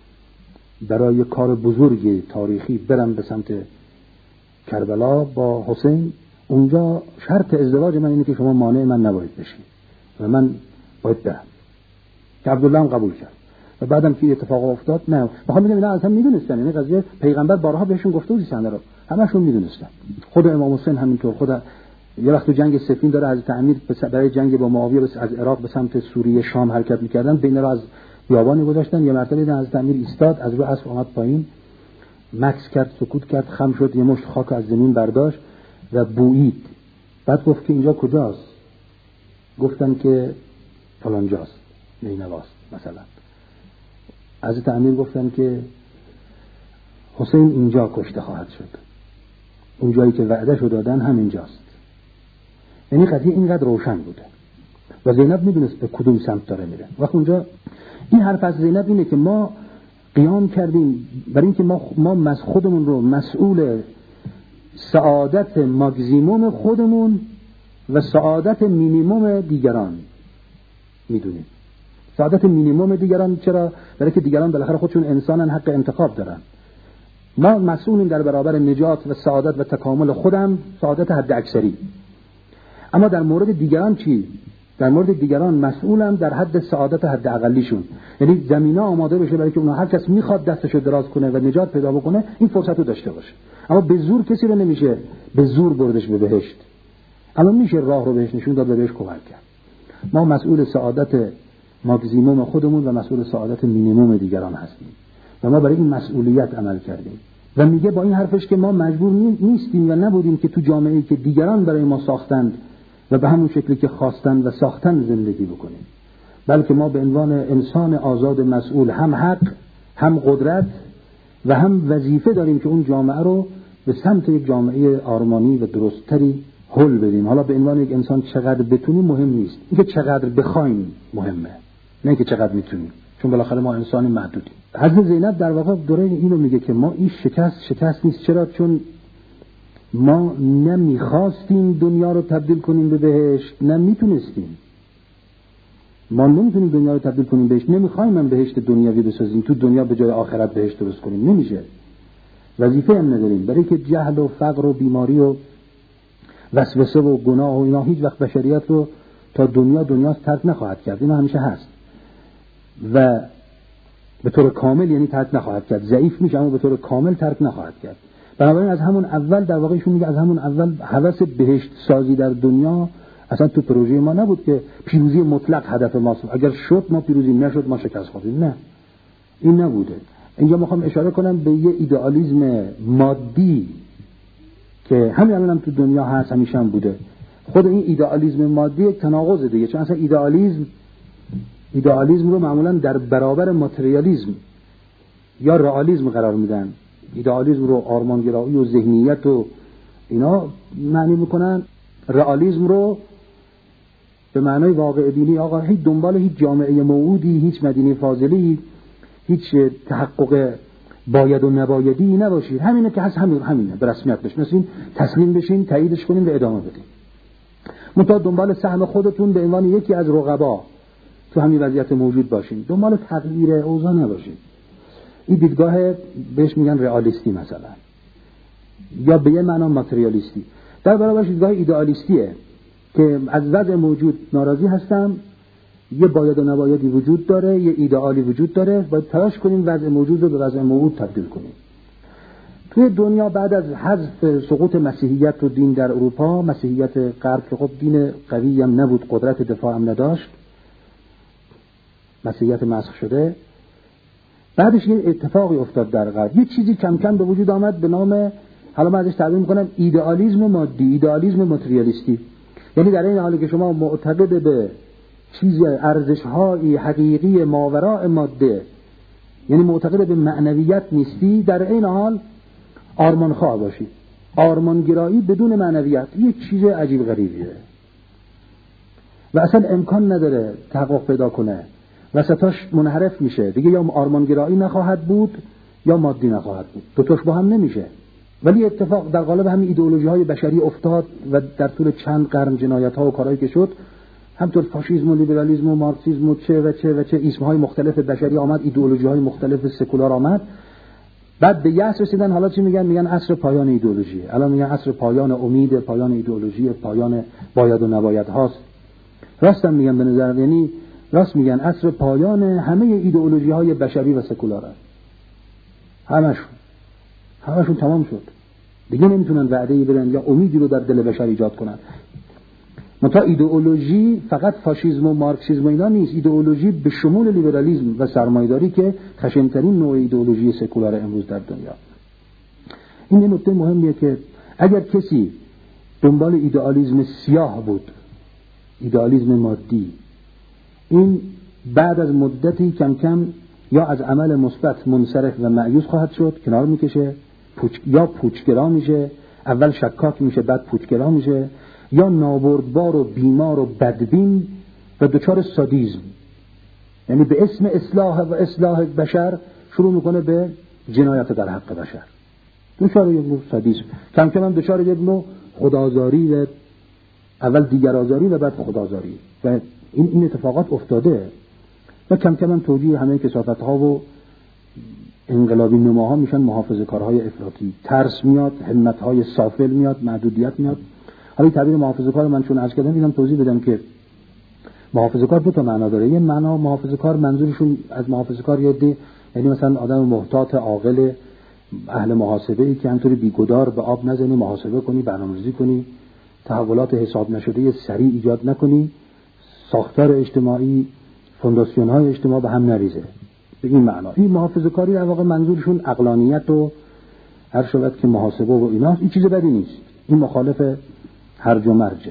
برای کار بزرگی تاریخی برم به سمت کربلا با حسین، اونجا شرط ازدواج من اینه که شما مانع من نباید بشید و من باید برم. که عبدالله هم قبول کرد و بعدم که اتفاق افتاد، نه میخوام بگم اینا اصلا میدونستن، یعنی قضیه پیغمبر بارها بهشون گفته بود این رو، همشون میدونستن. خود امام حسین همینطور. خود یه وقت تو جنگ صفین داره حضرت امیر برای جنگ با معاویه از عراق به سمت سوریه شام حرکت میکردن، بین را از بیابانی گذاشتن. یه مرتبه دیدن حضرت امیر ایستاد، از رو اسب اومد پایین، مکث کرد، سکوت کرد، خم شد، یه مشت خاک از زمین برداشت و بویید. بعد گفت که اینجا کجاست؟ گفتن که فلان جاست، نینواست مثلا. حضرت امیر گفتن که حسین اینجا کشته خواهد شد، اون جایی که وعده شو دادن همینجاست. یعنی قضیه اینقدر روشن بوده و زینب میدونست به کدوم سمت داره میره. وقت اونجا این حرف از زینب اینه که ما قیام کردیم برای اینکه ما خودمون رو مسئول سعادت ماکزیموم خودمون و سعادت مینیموم دیگران میدونیم. سعادت مینیموم دیگران چرا؟ برای که دیگران بالاخره خودشون انسانن، حق انتخاب دارن. ما مسئولیم در برابر نجات و سعادت و تکامل خودم، سعادت حد اکثری. اما در مورد دیگران چی؟ در مورد دیگران مسئولم در حد سعادت حد اقلیشون. یعنی زمینه آماده بشه برای که اونها هر کس میخواد دستشو دراز کنه و نجات پیدا بکنه این فرصت رو داشته باشه. اما به زور کسی رو نمیشه به زور بردش به بهشت. اما میشه راه رو بهش نشون داد و بهش کمک کرد. ما مسئول سعادت ماکزیموم خودمون و مسئول سعادت مینیموم دیگران هستیم و ما برای این مسئولیت عمل کردیم. و میگه با این حرفش که ما مجبور نیستیم و نبودیم که تو جامعه‌ای که دیگران برای ما ساختند و به همون شکلی که خواستند و ساختن زندگی بکنیم، بلکه ما به عنوان انسان آزاد مسئول هم حق، هم قدرت و هم وظیفه داریم که اون جامعه رو به سمت یک جامعه آرمانی و درستری هل بدیم. حالا به عنوان یک انسان چقدر بتونیم مهم نیست، اینکه چقدر بخوایم مهمه، نه اینکه چقدر میتونیم، چون بالاخره ما انسانی محدودیم. حضرت زینب در واقع دوره اینو میگه که ما این شکست نیست. چرا؟ چون ما نمیخواستیم دنیا رو تبدیل کنیم به بهشت، نمیتونستیم. ما نمیتونیم دنیا رو تبدیل کنیم به بهشت، نمیخوایم هم بهشت دنیوی بسازیم، تو دنیا به جای آخرت بهشت درست کنیم، نمیشه. وظیفه هم نداریم، برای که جهل و فقر و بیماری و وسوسه و گناه و اینا هیچ وقت بشریت رو تا دنیاست ترک نخواهد کرد. اینا همیشه هست و به طور کامل یعنی ترک نخواهد کرد. ضعیف میشه اما به طور کامل ترک نخواهد کرد. بنابراین از همون اول در واقع ایشون میگه از همون اول هوس بهشت سازی در دنیا اصلا تو پروژه ما نبود که پیروزی مطلق هدف ماست. اگر شد ما پیروزی، نشد ما شکست خوردیم. نه، این نبوده. اینجا میخوام اشاره کنم به یه ایدئالیسم مادی که همین الان تو دنیا هست، همیشه هم بوده. خود این ایدئالیسم مادی یک تناقض دیگه، چون اصلا ایدئالیسم رو معمولا در برابر ماتریالیسم یا رئالیسم قرار میدن. ایدئالیسم رو آرمانگرایی و ذهنیت و اینا معنی میکنن، رئالیسم رو به معنای واقع بینی. آقا هیچ دنبال هیچ جامعه موعودی، هیچ مدینه فاضلی، هیچ تحقق باید و نبایدی نباشید. همینه که هست، همینه به رسمیت بشناسین، تسلیم بشین، تاییدش کنین و ادامه بدین. منتها دنبال سهم خودتون به عنوان یکی از رقبا تو همین وضعیت موجود باشین، دنبال تغییر اوضاع نباشین. این دیدگاه بهش میگن رئالیستی مثلا، یا به یه معنا ماتریالیستی. در برابرش دیدگاه ایدئالیستیه که از وضع موجود ناراضی هستم، یه باید و نبایدی وجود داره، یه ایدئالی وجود داره، باید تلاش کنیم وضع موجود رو به وضع موعود تبدیل کنیم. توی دنیا بعد از حذف سقوط مسیحیت و دین در اروپا، مسیحیت غرب که خب دین قوی هم نبود، قدرت دفاع هم نداشت، مسیحیت مسخ شده، بعدش یه اتفاقی افتاد در غرب، یه چیزی کم کم به وجود آمد به نام، حالا من ازش تعبیر میکنم ایدئالیسم مادی، ایدئالیسم ماتریالیستی. یعنی در این حالی که شما معتقد به چیز ارزش‌های حقیقی ماوراء ماده، یعنی معتقد به معنویت نیستی، در این حال آرمانخواه باشی. آرمانگرایی بدون معنویت یک چیز عجیب غریبیه و اصلا امکان نداره تحقق پیدا کنه، وسطاش منحرف میشه دیگه، یا آرمانگرایی نخواهد بود یا مادی نخواهد بود، دوتاش با هم نمیشه. ولی اتفاق در قالب همین ایدئولوژی‌های بشری افتاد و در طول چند قرن جنایت‌ها و کارهایی که شد، همطور فاشیسم و لیبرالیسم و مارکسیسم و چه اسم‌های مختلف بشری آمد، ایدئولوژی‌های مختلف سکولار آمد. بعد به یأس رسیدن، حالا چی میگن عصر پایان ایدئولوژی، الان میگن عصر پایان امید، پایان ایدئولوژی، پایان باید و نباید هاست. راستم میگن به نظر، یعنی راست میگن عصر پایان همه ایدئولوژی‌های بشری و سکولار است. همشون تمام شد دیگه، نمیتونن وعده‌ای بدن یا امیدی رو در دل بشر ایجاد کنن. منتها ایدئولوژی فقط فاشیسم و مارکسیسم و اینا نیست، ایدئولوژی به شمول لیبرالیسم و سرمایه‌داری که خشن‌ترین نوع ایدئولوژی سکولار امروز در دنیا. این یه نکته مهمیه که اگر کسی دنبال ایدئالیسم سیاه بود، ایدئالیسم مادی، این بعد از مدتی کم کم یا از عمل مثبت منصرف و مایوس خواهد شد، کنار میکشه، یا پوچگرا میشه، اول شکاک میشه بعد پوچگرا میشه، یا نابردبار و بیمار و بدبین و دچار سادیسم، یعنی به اسم اصلاح بشر شروع میکنه به جنایت در حق بشر، دچار یک نوع سادیسم، کم کم هم دچار یک نوع خدازاری و اول دیگرآزاری و بعد خدازاری و این اتفاقات افتاده و کم کم هم توجیه همه کثافت‌ها و انقلابی نماها میشن محافظه‌کارهای افراطی، ترس میاد، همت‌های سافل میاد، محدودیت میاد. حالا تعبیر محافظه‌کار من چون عرض کردم اینم توضیح بدم که محافظه‌کار دو تا معنا داره. یه معنا محافظه‌کار منظورشون از محافظه‌کار یعنی مثلا آدم محتاط عاقل اهل محاسبه‌ای که همطوری بیگدار به آب نزنی، محاسبه کنی، برنامه‌ریزی کنی، تحولات حساب نشده سریع ایجاد نکنی، ساختار اجتماعی، فونداسیون‌های اجتماع به هم نریزه. به این معنا این محافظه‌کاری در واقع منظورشون عقلانیت و هر شود که محاسبه و اینا، این چیز بدی نیست، این مخالف هرج و مرجه.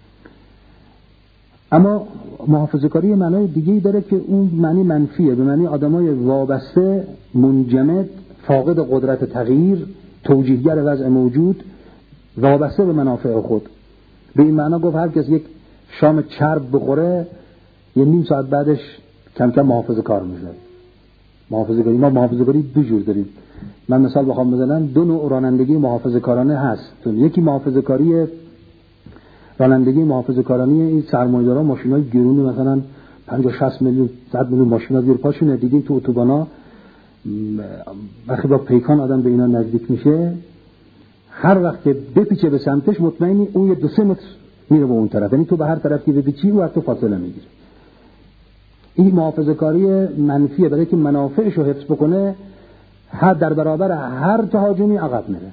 اما محافظه‌کاری معنای دیگه‌ای داره که اون معنی منفیه، به معنی آدمای وابسته، منجمد، فاقد قدرت تغییر، توجیهگر وضع موجود، وابسته به منافع خود. به این معنا گفت هر کس یک شام چرب بخوره یه نیم ساعت بعدش کم کم محافظه‌کار میشه. محافظه‌کاری، ما محافظه‌کاری دو جور داریم. من مثال بخوام بزنم، دو نوع رانندگی محافظه‌کارانه هست. یکی محافظه‌کاری رانندگی محافظه‌کارانه این سرمایه‌دارا ماشینای گرون مثلا 50-60 میلیون 100 میلیون ماشینا زیر پاشونه، دیگه تو اتوبانا وقتی با پیکان آدم به اینا نزدیک میشه، هر وقت که بپیچه به سمتش مطمئنی اون یه 2-3 متر میره به اون طرف، یعنی تو به هر طرف که بپیچی اون تو فاصله میگیره. این محافظه‌کاری منفیه، برای که منافعش رو حفظ بکنه هر در برابر هر تهاجمی عقب میره.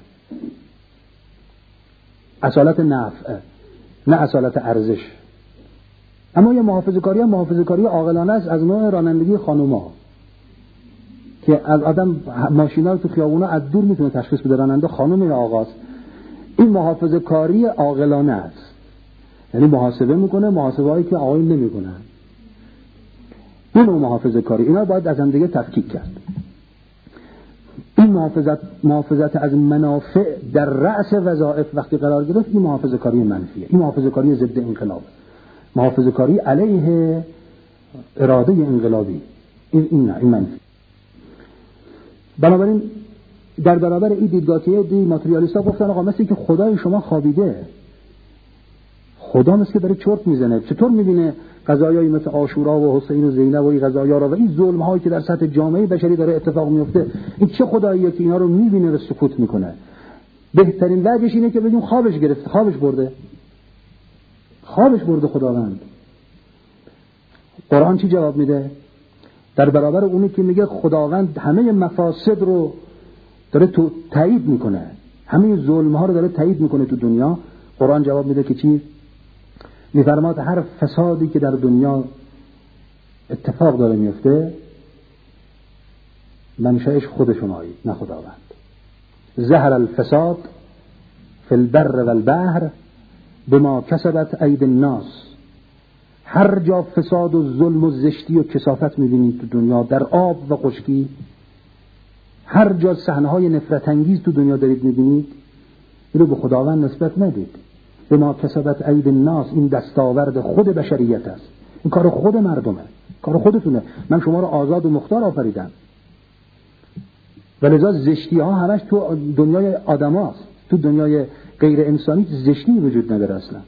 اصالت نفع نه اصالت ارزش. اما یه محافظه‌کاری هم محافظه‌کاری عاقلانه است، از نوع رانندگی خانوما که از آدم ماشینا رو تو خیابونا از دور میتونه تشخیص بده راننده خانم یا آقاست. این محافظه‌کاری عاقلانه است، یعنی محاسبه میکنه، محاسبه‌ای که آقایون نمیکنن. این نوع محافظه‌کاری، اینا باید از هم دیگه تفکیک کرد. این محافظت از منافع در رأس وظایف وقتی قرار گرفت، این محافظه‌کاری منفیه، این محافظه‌کاری ضد انقلاب، محافظه‌کاری علیه اراده انقلابی، این منفی. بنابراین در برابر این دیدگاه دی ماتریالیست‌ها گفتن آقا مثل که خدای شما خوابیده، خدا مثل که داره چرت میزنه. چطور میبینه قضایایی مثل عاشورا و حسین و زینب و این قضایا را و این ظلم‌هایی که در سطح جامعه بشری داره اتفاق میفته، این چه خداییه که اینا رو میبینه و سکوت میکنه؟ بهترین وجهش اینه که بگیم خوابش گرفته، خوابش برده خداوند. قرآن چی جواب میده؟ در برابر اونی که میگه خداوند همه مفاسد رو داره تو تایید میکنه، همه ظلم ها رو داره تایید میکنه تو دنیا. قرآن جواب میده که چی؟ میفرماد هر فسادی که در دنیا اتفاق داره میفته منشأش خود شمایید، نه خداوند. ظهر الفساد فی البر والبحر بما کسبت اید الناس. هر جا فساد و ظلم و زشتی و کثافت میبینید تو دنیا، در آب و خشکی، هر جا صحنه‌های نفرت انگیز تو دنیا دارید میبینید، اینو به خداوند نسبت ندید. بما کسبت اید الناس، این دستاورد خود بشریت است، این کار خود مردمه، کار خودتونه. من شما رو آزاد و مختار آفریدم، ولذا زشتی ها همش تو دنیای آدم هاست. تو دنیای غیر انسانی زشتی وجود نداره اصلا.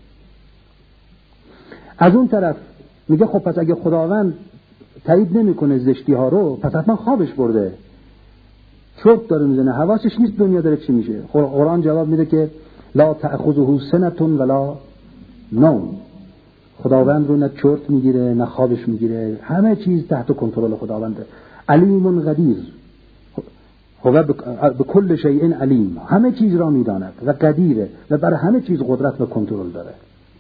از اون طرف میگه خب پس اگه خداوند تایید نمیکنه زشتی ها رو، پس حتما خوابش برده، چرت داره میزنه، حواسش نیست دنیا داره چی میشه. قرآن جواب میده که لا تأخذه سنة ولا نوم. خداوند رو نه چرت میگیره نه خوابش میگیره، همه چیز تحت کنترل خداونده. علیم قدیر، هو به کل شیء علیم، همه چیز را میداند و قدیره و بر همه چیز قدرت و کنترل داره.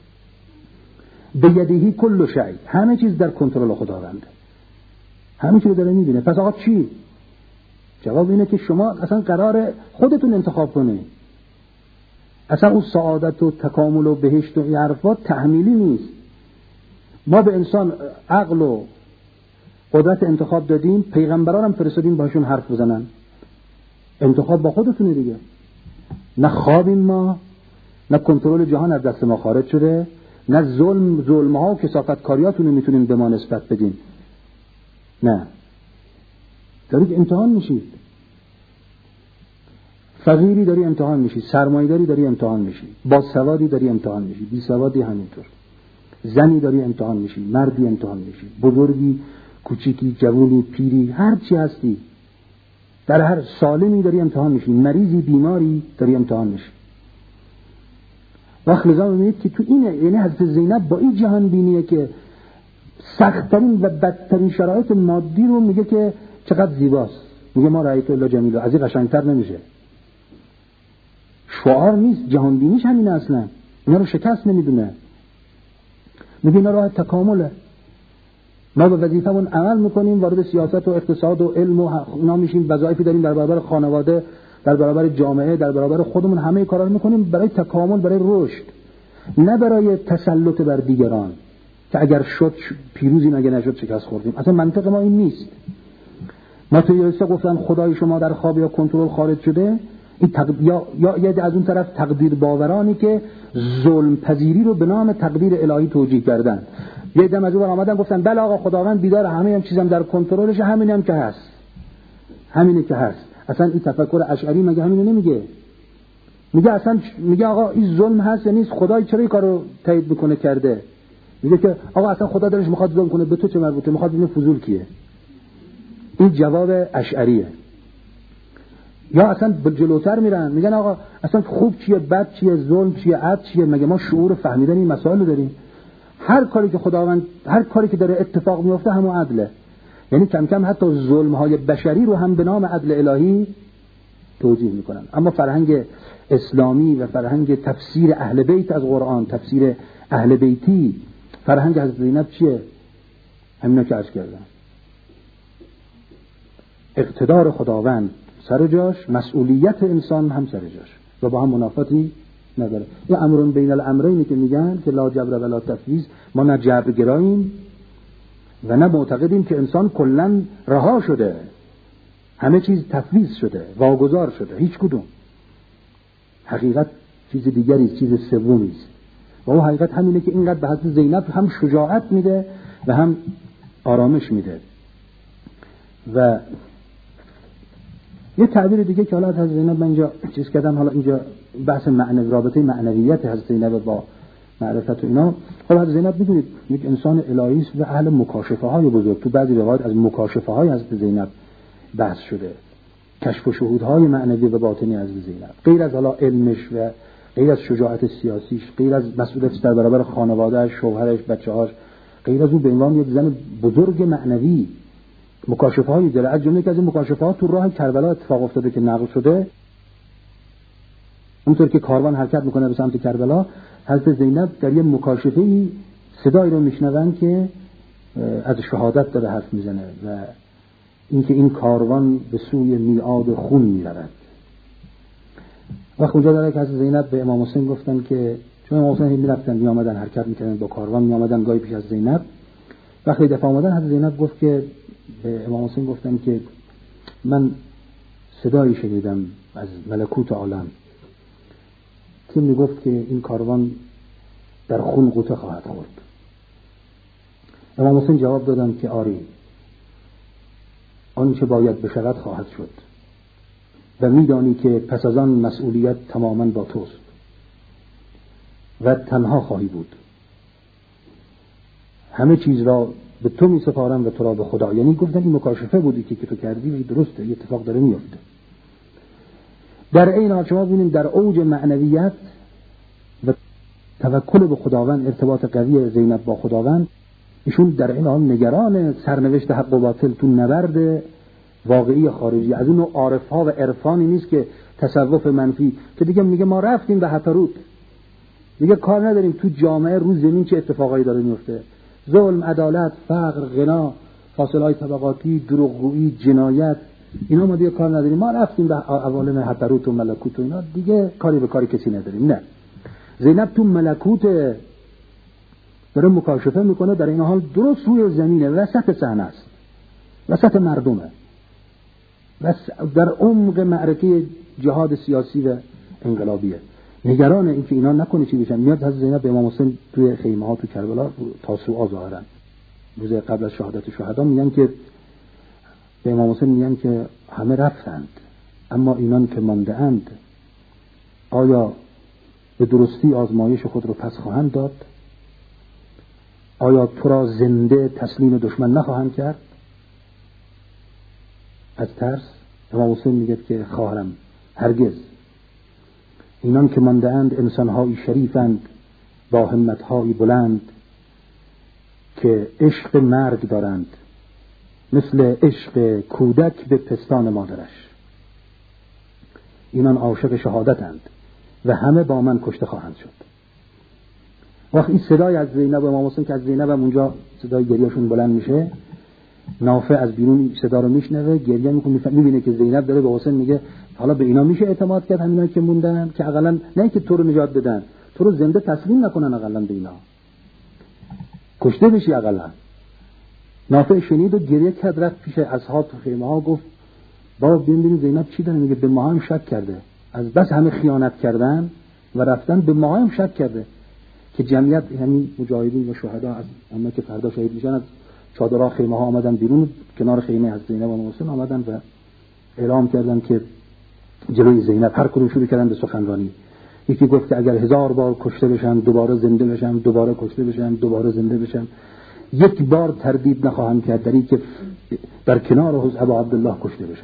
بیدهی کل شیء، همه چیز در کنترل خداونده، همه چیز داره میبینه. پس آقا چی؟ جواب اینه که شما اصلا قراره خودتون انتخاب کنید. اصلا اون سعادت و تکامل و بهشت و این حرفات تحمیلی نیست. ما به انسان عقل و قدرت انتخاب دادیم، پیغمبران هم فرستادیم باشون حرف بزنن. انتخاب با خودتونه دیگه. نه خوابیم ما، نه کنترل جهان از دست ما خارج شده، نه ظلم ها و کثافت کاریاتون رو میتونیم به ما نسبت بدین. نه، دارید امتحان میشید. فقیری داری امتحان میشی، سرمایه‌داری داری امتحان میشی، با سوادی داری امتحان میشی، بی سوادی همینطور. زنی داری امتحان میشی، مردی امتحان میشی، بزرگی، کوچیکی، جوونی، پیری، هر چی هستی، در هر سالمی داری امتحان میشی، مریضی، بیماری داری امتحان میشی. وقت لازم میبینید که تو اینه، یعنی حضرت زینب با این جهان بینیه که سخت‌ترین و بدترین شرایط مادی رو میگه که چقدر زیباست. میگه ما رأیت الله جمیل، از این قشنگتر نمیشه. شعار نیست، جهان بینیش همینه اصلا. اینا رو شکست نمیدونه. میگه اینا راه تکامله. ما به وظیفمون عمل میکنیم، وارد سیاست و اقتصاد و علم و اینا میشیم، وظایفی داریم در برابر خانواده، در برابر جامعه، در برابر خودمون، همه کارا رو میکنیم برای تکامل، برای رشد، نه برای تسلط بر دیگران که اگر شد پیروزی، مگه نشد شکست خوردیم. اصلا منطق ما این نیست. ما تو یه گفتن خدای شما در خواب یا کنترل خارج شده، این یا از اون طرف تقدیر باورانی که ظلم پذیری رو به نام تقدیر الهی توجیه کردن. یه دم از اون آمدن گفتن بله آقا خداوند بیدار، همه هم چیزم در کنترلشه، همین هم که هست، همینه که هست. اصلا این تفکر اشعری مگه همینو نمیگه؟ میگه اصلا میگه آقا این ظلم هست یا نیست؟ خدای چرا این کارو تایید میکنه کرده؟ میگه که آقا اصلا خدا دلش میخواد ظلم کنه، به تو چه مربوطه؟ میخواد ببینه فضول کیه. این جواب اشعریه. یا اصلا جلوتر میرن میگن آقا اصلا خوب چیه، بد چیه، ظلم چیه، عدل چیه؟ مگه ما شعور فهمیدن این مسائل رو داریم؟ هر کاری که خداوند، هر کاری که داره اتفاق میفته همون عدله. یعنی کم کم حتی ظلم های بشری رو هم به نام عدل الهی توجیه میکنن. اما فرهنگ اسلامی و فرهنگ تفسیر اهل بیت از قرآن، تفسیر اهل بیتی، فرهنگ حضرت زینب چیه؟ همینا که عرض کردم. اقتدار خداوند سر جاش، مسئولیت انسان هم سر جاش و با هم منافاتی نداره. این امرون بین الامرینی که میگن که لا جبر ولا تفویض، ما نه جبر گراییم و نه معتقدیم که انسان کلا رها شده، همه چیز تفویض شده، واگذار شده. هیچ کدوم. حقیقت چیز دیگری است، چیز سومی است. و اون حقیقت همینه که اینقدر به حضرت زینب هم شجاعت میده و هم آرامش میده. و یه تعبیر دیگه که حالا حضرت زینب من اینجا چیز کردم، حالا اینجا بحث رابطه معنویت حضرت زینب با معرفت و اینا. حالا حضرت زینب میدونید یک انسان الهی است و اهل مکاشفه های بزرگ. تو بعضی روایات از مکاشفه های حضرت زینب بحث شده، کشف و شهود های معنوی و باطنی حضرت زینب، غیر از حالا علمش و غیر از شجاعت سیاسیش، غیر از مسئولیتش در برابر خانواده‌اش، شوهرش، بچه‌هاش، غیر از اون به عنوان یک زن بزرگ معنوی مکاشفه‌هایی داره. از جمله که از این مکاشفه‌ها تو راه کربلا اتفاق افتاده که نقل شده، اونطور که کاروان حرکت میکنه به سمت کربلا، حضرت زینب در یه مکاشفه‌ای صدایی رو میشنون که از شهادت داره حرف میزنه و اینکه این کاروان به سوی میعاد خون میرود. وقت اونجا داره که حضرت زینب به امام حسین گفتن که چون امام حسین میرفتن میآمدن حرکت میکردن با کاروان، میآمدن گاهی پیش از زینب. وقتی دفعه آمدن حضرت زینب گفت که به امام حسین گفتن که من صدایی شنیدم از ملکوت عالم که میگفت که این کاروان در خون غوطه خواهد خورد. امام حسین جواب دادن که آری، آنچه باید بشود خواهد شد و میدانی که پس از آن مسئولیت تماما با توست و تنها خواهی بود. همه چیز را به تو می سپارم و تو را به خدا. یعنی گفتن این مکاشفه بودی که تو کردی و درسته، یه اتفاق داره میفته. در این حال شما ببینید در اوج معنویت و توکل به خداوند، ارتباط قوی زینب با خداوند، ایشون در این حال نگران سرنوشت حق و باطل تو نبرد واقعی خارجی. از اون عارف‌ها و عرفانی نیست که تصوف منفی که دیگه میگه ما رفتیم به هپروت، دیگه کار نداریم تو جامعه رو زمین چه اتفاقایی داره میفته، ظلم، عدالت، فقر، غنا، فاصله‌های طبقاتی، دروغگویی، جنایت، اینا ما دیگه کار نداریم، ما رفتیم به عوالم هپروت و ملکوت و اینا، دیگه کاری به کاری کسی نداریم. نه، زینب تو ملکوت داره مکاشفه میکنه، در این حال درست روی زمینه، وسط صحنه است، وسط مردمه، در عمق معرکه جهاد سیاسی و انقلابیه، نگران این که اینا نکنه چی بشن. میاد حضرت زینب به امام حسین توی خیمه ها تو کربلا تاسوعا ظاهرا روز قبل از شهادت شهدا میگن که به امام حسین میگن که همه رفتند اما اینان که مانده اند آیا به درستی آزمایش خود رو پس خواهند داد؟ آیا تو را زنده تسلیم دشمن نخواهند کرد؟ از ترس امام حسین میگه که خواهرم هرگز، اینان که مانده اند انسان‌های شریفند با همت‌های بلند که عشق مرگ دارند مثل عشق کودک به پستان مادرش. اینان عاشق شهادتند و همه با من کشته خواهند شد. وقتی این صدای از زینب و امام حسین که از زینب هم اونجا صدای گریهشون بلند میشه، نافع از بیرون صدا رو میشنوه، گریه میکنه، میبینه که زینب داره به حسین میگه حالا به اینا میشه اعتماد کرد، همینایی که موندن که حداقل نه که تو رو نجات بدن، تو رو زنده تسلیم نکنن، حداقل به اینا کشته بشی حداقل. نافع شنید و گریه کرد، رفت پیش اصحاب تو خیمه ها گفت بابا ببینید زینب چی داره میگه، به ما هم شک کرده، از بس همه خیانت کردن و رفتن به ما هم شک کرده که جمعیت همین مجاهدین و شهدا از اما که فردا شهید میشن از چادرها خیمه ها آمدن بیرون، کنار خیمه از زینب و حسین آمدن و اعلام کردن که جلوی زینب هر کدوم شروع کردن به سخنرانی. یکی گفت که اگر 1000 بار کشته بشن دوباره زنده بشن، دوباره کشته بشن دوباره زنده بشن، یک بار تردید نخواهم کرد در این که در کنار حضرت ابا عبدالله کشته بشن.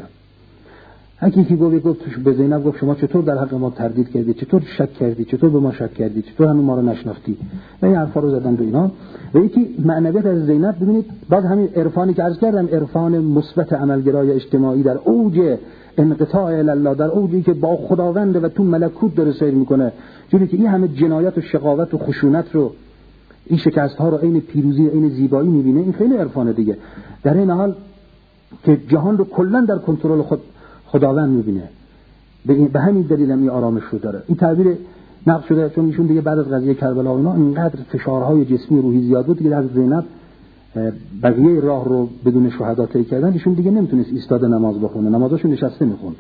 یکی گفت به زینب گفت شما چطور در حق ما تردید کردی، چطور شک کردی، چطور به ما شک کردی، چطور همون ما رو نشناختی، و این حرفا رو زدن به اینا. و یکی معنویت از زینب ببینید، باز همین عرفانی که عرض کردم، عرفان مثبت عملگرای اجتماعی در اوج انقطاع الله، در اوجی که با خداوند و تو ملکوت داره سیر میکنه، جوری که این همه جنایت و شقاوت و خشونت رو، این شکست ها رو عین پیروزی، عین زیبایی میبینه، این خیلی عرفان دیگه. در این حال که جهان رو کلا در کنترل خداوند میبینه، به همین دلیل هم این آرامش رو داره. این تعبیر نقل شده چون ایشون دیگه بعد از قضیه کربلا و اینا اینقدر فشارهای جسمی روحی زیاد بود که از زینب بقیه راه رو بدون شهدا طی کردن، ایشون دیگه نمیتونست ایستاده نماز بخونه، نمازاشون نشسته میخوند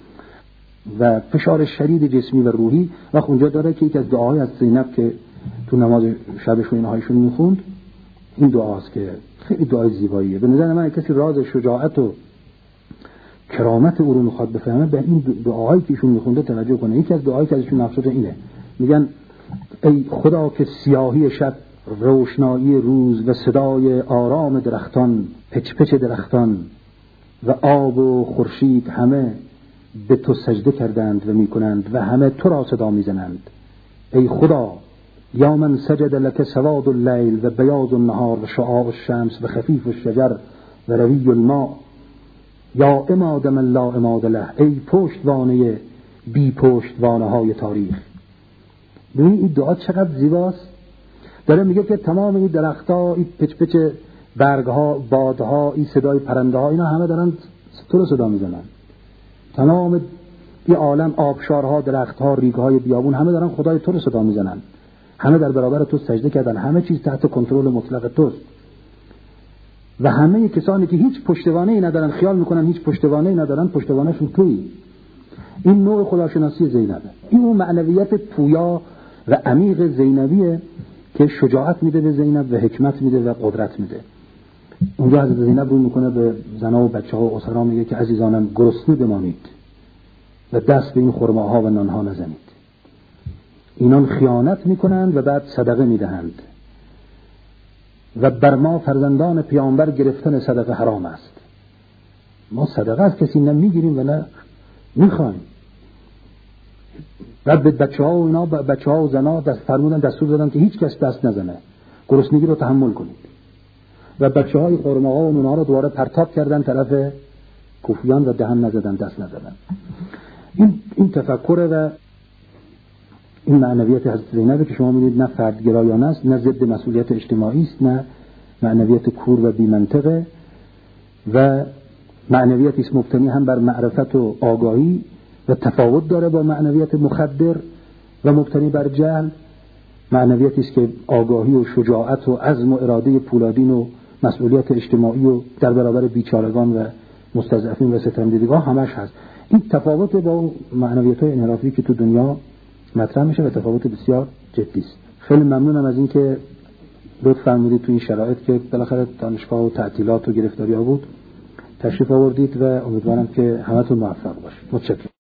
و فشار شدید جسمی و روحی. و اونجا داره که یک از دعاهای از زینب که تو نماز شبش و اینهایشون میخوند، این دعاست که خیلی دعای زیباییه. به نظر من کسی راز شجاعت و کرامت او رو میخواد بفهمه، به این دعاهایی که ایشون میخونده توجه کنه. یکی از دعاهایی که ازشون نقل شده اینه، میگن ای خدا که سیاهی شب، روشنایی روز و صدای آرام درختان، پچ پچ درختان و آب و خورشید همه به تو سجده کردند و میکنند و همه تو را صدا میزنند. ای خدا یا من سجد لك سواد اللیل و بیاض النهار و شعاع الشمس و خفیف الشجر و روی الماء یا عماد من لا عماد له، ای پشتوانه بی پشتوانه های تاریخ. ببین این دعا چقدر زیباست. داره میگه که تمام این درخت‌ها، این پچ پچ برگ‌ها، بادها، این صدای پرنده‌ها، اینا همه دارن تو رو صدا میزنن. تمام این عالم، آبشارها، درخت‌ها، ریگ‌های بیابون، همه دارن خدای تو رو صدا میزنن. همه در برابر تو سجده کردن. همه چیز تحت کنترل مطلق توست. و همه کسانی که هیچ پشتوانه‌ای ندارن، خیال میکنن هیچ پشتوانه‌ای ندارن، پشتوانه‌شون تویی. این نوع خداشناسی زینبه. این اون معنویت پویا و عمیق زینبیه که شجاعت میده به زینب و حکمت میده و قدرت میده. اونجا حضرت زینب رو میکنه به زنها و بچه‌ها و اسرا، میگه که عزیزانم گرسنه بمانید و دست به این خرماها و نانها نزنید. اینان خیانت میکنند و بعد صدقه میدهند و بر ما فرزندان پیامبر گرفتن صدقه حرام است. ما صدقه از کسی نمیگیریم و نه میخوایم. بعد به بچه‌ها و اینا، بچه‌ها و زنا فرمودن، دستور دادن که هیچ کس دست نزنه، گرسنگی رو تحمل کنید. و بچه‌های خرماها و نونها رو دوباره پرتاب کردن طرف کوفیان و دهن نزدن، دست نزدن. این تفکر و این معنویت حضرت زینب که شما می‌بینید نه فردگرایانه است، نه ضد مسئولیت اجتماعی است، نه معنویت کور و بی منطقه و معنویتی است مبتنی هم بر معرفت و آگاهی و تفاوت داره با معنویت مخدر و مبتنی بر جهل. معنویتی است که آگاهی و شجاعت و عزم و اراده پولادین و مسئولیت اجتماعی و در برابر بیچارگان و مستضعفین و ستمدیدگان همش هست. این تفاوت با معنویت‌های انحرافی که تو دنیا مطرح میشه و تفاوت بسیار جدی است. خیلی ممنونم از اینکه لطف فرمودید تو این شرایط که بالاخره دانشگاه و تعطیلات و گرفتاری‌ها بود تشریف آوردید و امیدوارم که همتون موفق باشید. متشکرم.